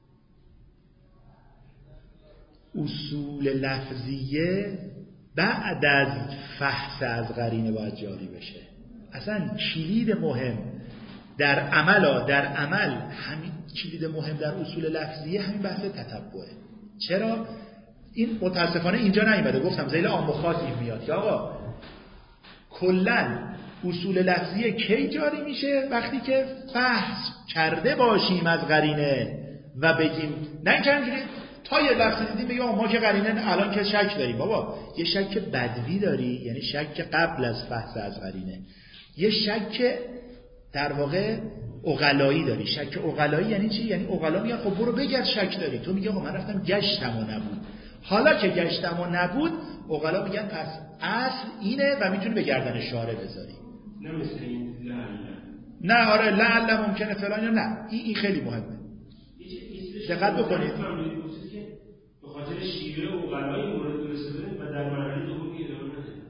اصول لفظیه بعد از فحص از قرینه باید جاری بشه. اصلا کلید مهم در عمل در عمل همین کلید مهم در اصول لفظیه همین بحث تتبعه. چرا؟ این متاسفانه اینجا نیومده. گفتم ذیل عام و خاصی میاد که آقا کلاً اصول لفظیه کی جاری میشه؟ وقتی که فحص کرده باشیم از قرینه و بگیم نه اینکه اینجوری تا یه لفظی دیدیم بگیم ما که قرینه الان که شک داریم. بابا یه شک بدوی داری، یعنی شک قبل از فحص از قرینه. یه شک در واقع عقلایی داری. شک عقلایی یعنی چی؟ یعنی عقلا میگن خب برو بگرد شک داری. تو میگی آقا من رفتم گشتم و نبود. حالا که گشتم و نبود عقلا میگن پس اصل اینه و میتونی به گردن شارع بذاری. نه مثل این لعل. نه آره لعل ممکنه فلان یا نه. این این خیلی مهمه. دقت بکنید. به خاطر شیوه عقلای مورد استفاده و در مرحله دوم ادامه نده.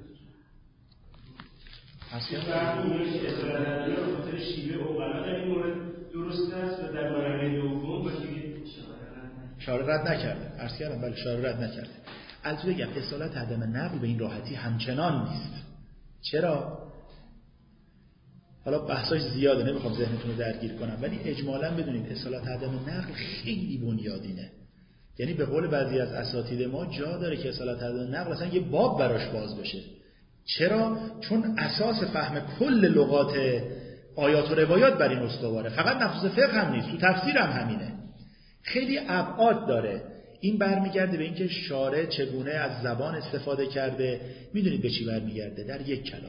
اصلا فرقی اصطلاحاً به خاطر شیوه عقلا در این مورد درست است و در مرحله دوم با شیوه شارع رد نکرده. عرض کردم بله شارع رد نکرده. البته بگم اصالت عدم نقل به این راحتی همچنان نیست. چرا؟ حالا بحثاش زیاده نمیخوام ذهنتون رو درگیر کنم، ولی اجمالاً بدونید اصالت عدم نقل خیلی بنیادینه. یعنی به قول بعضی از اساتید ما جا داره که اصالت عدم نقل اصلا یه باب براش باز بشه. چرا؟ چون اساس فهم کل لغات آیات و روایات بر این استواره. فقط نفس فقه هم نیست، تو تفسیر هم همینه. خیلی ابعاد داره. این برمیگرده به اینکه شارع چگونه از زبان استفاده کرده. میدونید به چی برمیگرده؟ در یک کلام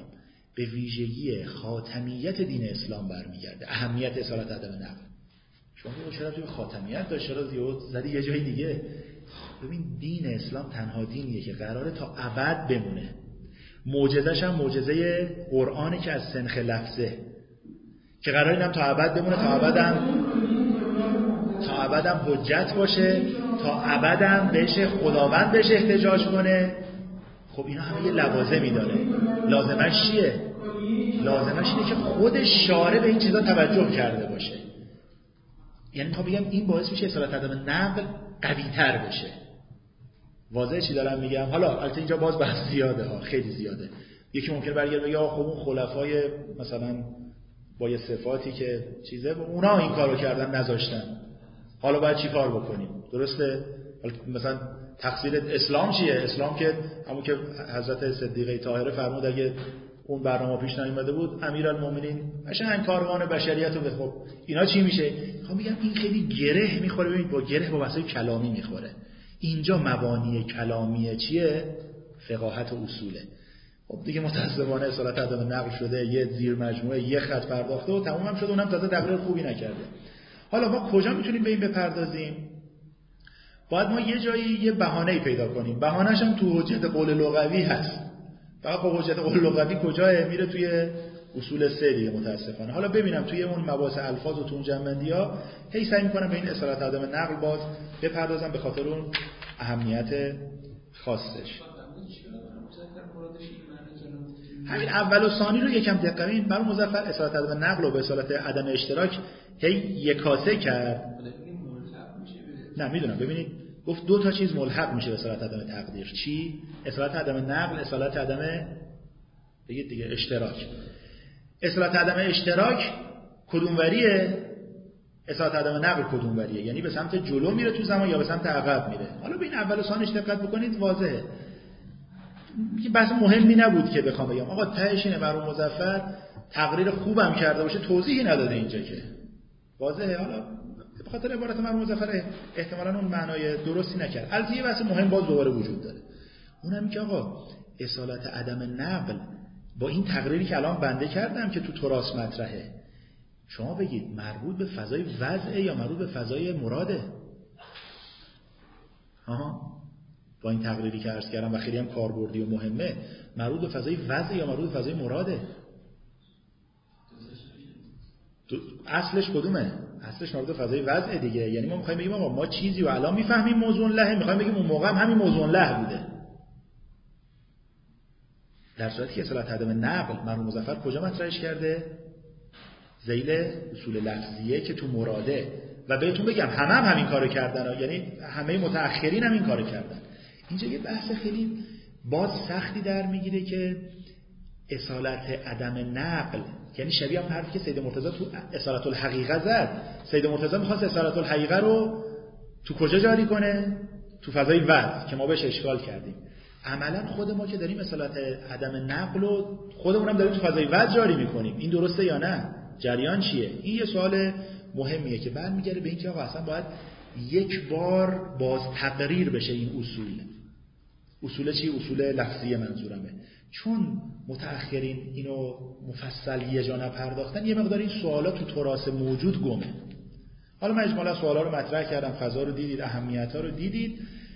به ویژگی خاتمیت دین اسلام برمیگرده. اهمیت اصالت عدم نقل. شما بگو چرا توی خاتمیت داشت، چرا زدی یه جای دیگه؟ ببین دین اسلام تنها دینیه که قراره تا ابد بمونه. معجزه‌ش هم معجزه قرآنه که از سنخ لفظه، که قراره اینم تا ابد بمونه، تا ابدم تا ابدم حجت باشه، تا ابدم بهش خداوند بهش احتجاج کنه. خب اینا همه یه لوازمی داره. لازمش چیه؟ لازمش اینه که خود شارع به این چیزا توجه کرده باشه. یعنی میخوام بگم این باعث میشه اصالت عدم نقل قوی تر بشه. واضحه چی دارم میگم؟ حالا البته اینجا باز بحث زیاده ها، خیلی زیاده. یکی ممکنه برگرده بگه خب اون خلفای مثلا با یه صفاتی که چیزه اونا این کارو کردن نذاشتن، حالا باید چی کار بکنیم؟ درسته؟ مثلا تقصیر اسلام چیه؟ اسلام که همون که حضرت صدیقه طاهره فرمود اگه اون برنامه پیش نیومده بود امیرالمومنین قشنگ کاروان بشریت رو به خب اینا چی میشه؟ میخوام بگم این خیلی گره میخوره. ببینید با گره با بحثای کلامی میخوره. اینجا مبانی کلامی چیه؟ فقاهت و اصوله. خب دیگه متأسفانه اصالت عدم نقل شده، یه زیر مجموعه یه خط پرداخته و تموم هم شده، اونم تازه تقریر خوبی نکرده. حالا ما کجا میتونیم به این بپردازیم؟ باید ما یه جایی یه بهانه‌ای پیدا کنیم. بهانه‌ش هم تو حجت قول لغوی هست. فقط خب حجت قول لغوی کجاه؟ میره توی اصول سه دیگه متاسفانه. حالا ببینم توی اون مباحث الفاظ و تو اون جنبندی‌ها هی سعی می‌کنم به این اصالت عدم نقل باز بپردازم به خاطر اون اهمیت خاصش. همین اول و ثانی رو یکم دقت کنید. برای مظفر اصالت عدم نقل و به اصالت عدم اشتراک هی یکاسه کرد. نه میدونم. ببینید گفت دو تا چیز ملحق میشه به اصالت عدم تقدیر. چی؟ اصالت عدم نقل، اصالت عدم بگید دیگه اشتراک. اصالت عدم اشتراک کدوموریه؟ اصالت عدم نقل کدوموریه؟ یعنی به سمت جلو میره تو زمان یا به سمت عقب میره؟ حالا به این اول و ثانیش دقت بکنید واضحه. یه بحث مهمی نبود که بخوام بگم آقا تهش اینه مرحوم مظفر تقریر خوبم کرده باشه توضیحی نداده اینجا که واضحه. حالا به خاطر عبارت مرحوم مظفر احتمالاً اون معنای درستی نکرد. البته یه بحث مهم باز دوباره وجود داره، اونم که آقا اصالت عدم نقل با این تقریری که الان بنده کردم که تو تراث مطرحه، شما بگید مربوط به فضای وضعه یا مربوط به فضای مراده؟ آها با این تقریری که عرض کردم و خیلی هم کاربردی و مهمه، مربوط به فضای وضع یا مربوط به فضای مراده؟ اصلش کدومه؟ اصلش مربوط به فضای وضع دیگه. یعنی ما میخوایم بگیم آقا ما چیزی رو الان میفهمیم موضوع لهه، میخوایم بگیم اون موقع هم همین موضوع له بوده. در صورتی که اصالت عدم نقل مرحوم مظفر کجا مطرحش کرده؟ ذیل اصول لفظیه که تو مراده. و بهتون بگم همه هم همین کارو کردن، یعنی همه متأخرین هم این کارو کردن. اینجا یه بحث خیلی باز سختی در میگیره که اصالت عدم نقل، یعنی شبیه هم حرفی که سید مرتضی تو اصالت الحقیقه زد. سید مرتضی می‌خواست اصالت الحقیقه رو تو کجا جاری کنه؟ تو فضای وضع که ما بهش اشکال کردیم. عملا خود ما که داریم اصالت عدم نقل رو خودمون هم داریم تو فضای وضع جاری می‌کنیم. این درسته یا نه؟ جریان چیه؟ این یه سوال مهمیه که برمیگره به اینکه آقا اصلا باید یک بار باز تقریر بشه این اصول. اصول چی؟ اصول لفظی منظورمه. چون متأخرین اینو مفصل یه جا نپرداختن، یه مقدار این سوالات تو تراث موجود گمه. حالا من اجمالا سوالا رو مطرح کردم، فضا رو دیدید، اهمیت‌ها رو دیدید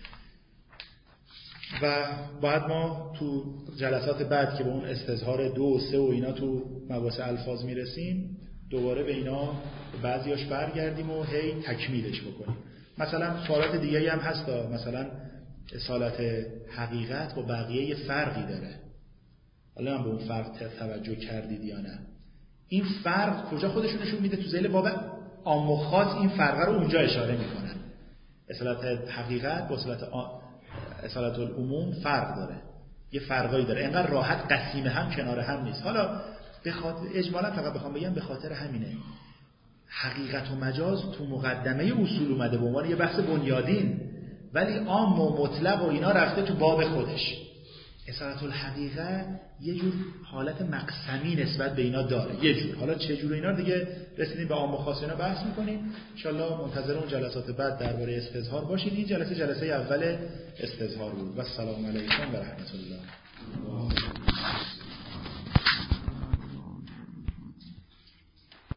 و بعد ما تو جلسات بعد که به اون استظهار دو و سه و اینا تو مباحث الفاظ میرسیم دوباره به اینا بعضیاش برگردیم و هی تکمیلش بکنیم. مثلا سوالات دیگه‌ای هم هستا، مثلا اصالت حقیقت با بقیه یه فرقی داره. حالا هم به اون فرق توجه کردید یا نه؟ این فرق کجا خودشون نشون میده؟ تو ذیل باب عام و خاص این فرق رو اونجا اشاره میکنن. اصالت حقیقت با اصالت اصالت العموم فرق داره، یه فرقایی داره، اینقدر راحت قسیم هم کنار هم نیست. حالا به خاطر اجمالا فقط بخوام بگم به خاطر همینه حقیقت و مجاز تو مقدمه اصول اومده به عنوان یه بحث بنیادین، ولی عام و مطلق و اینا رفته تو باب خودش. اصالت الحقیقه یه جور حالت مقسمی نسبت به اینا داره، یه جور. حالا چه جور اینا دیگه رسیدیم به عام و خاص اینا بحث می‌کنیم ان شاءالله. منتظر اون جلسات بعد درباره استظهار باشید. این جلسه جلسه اول استظهار بود. و السلام علیکم و رحمت الله.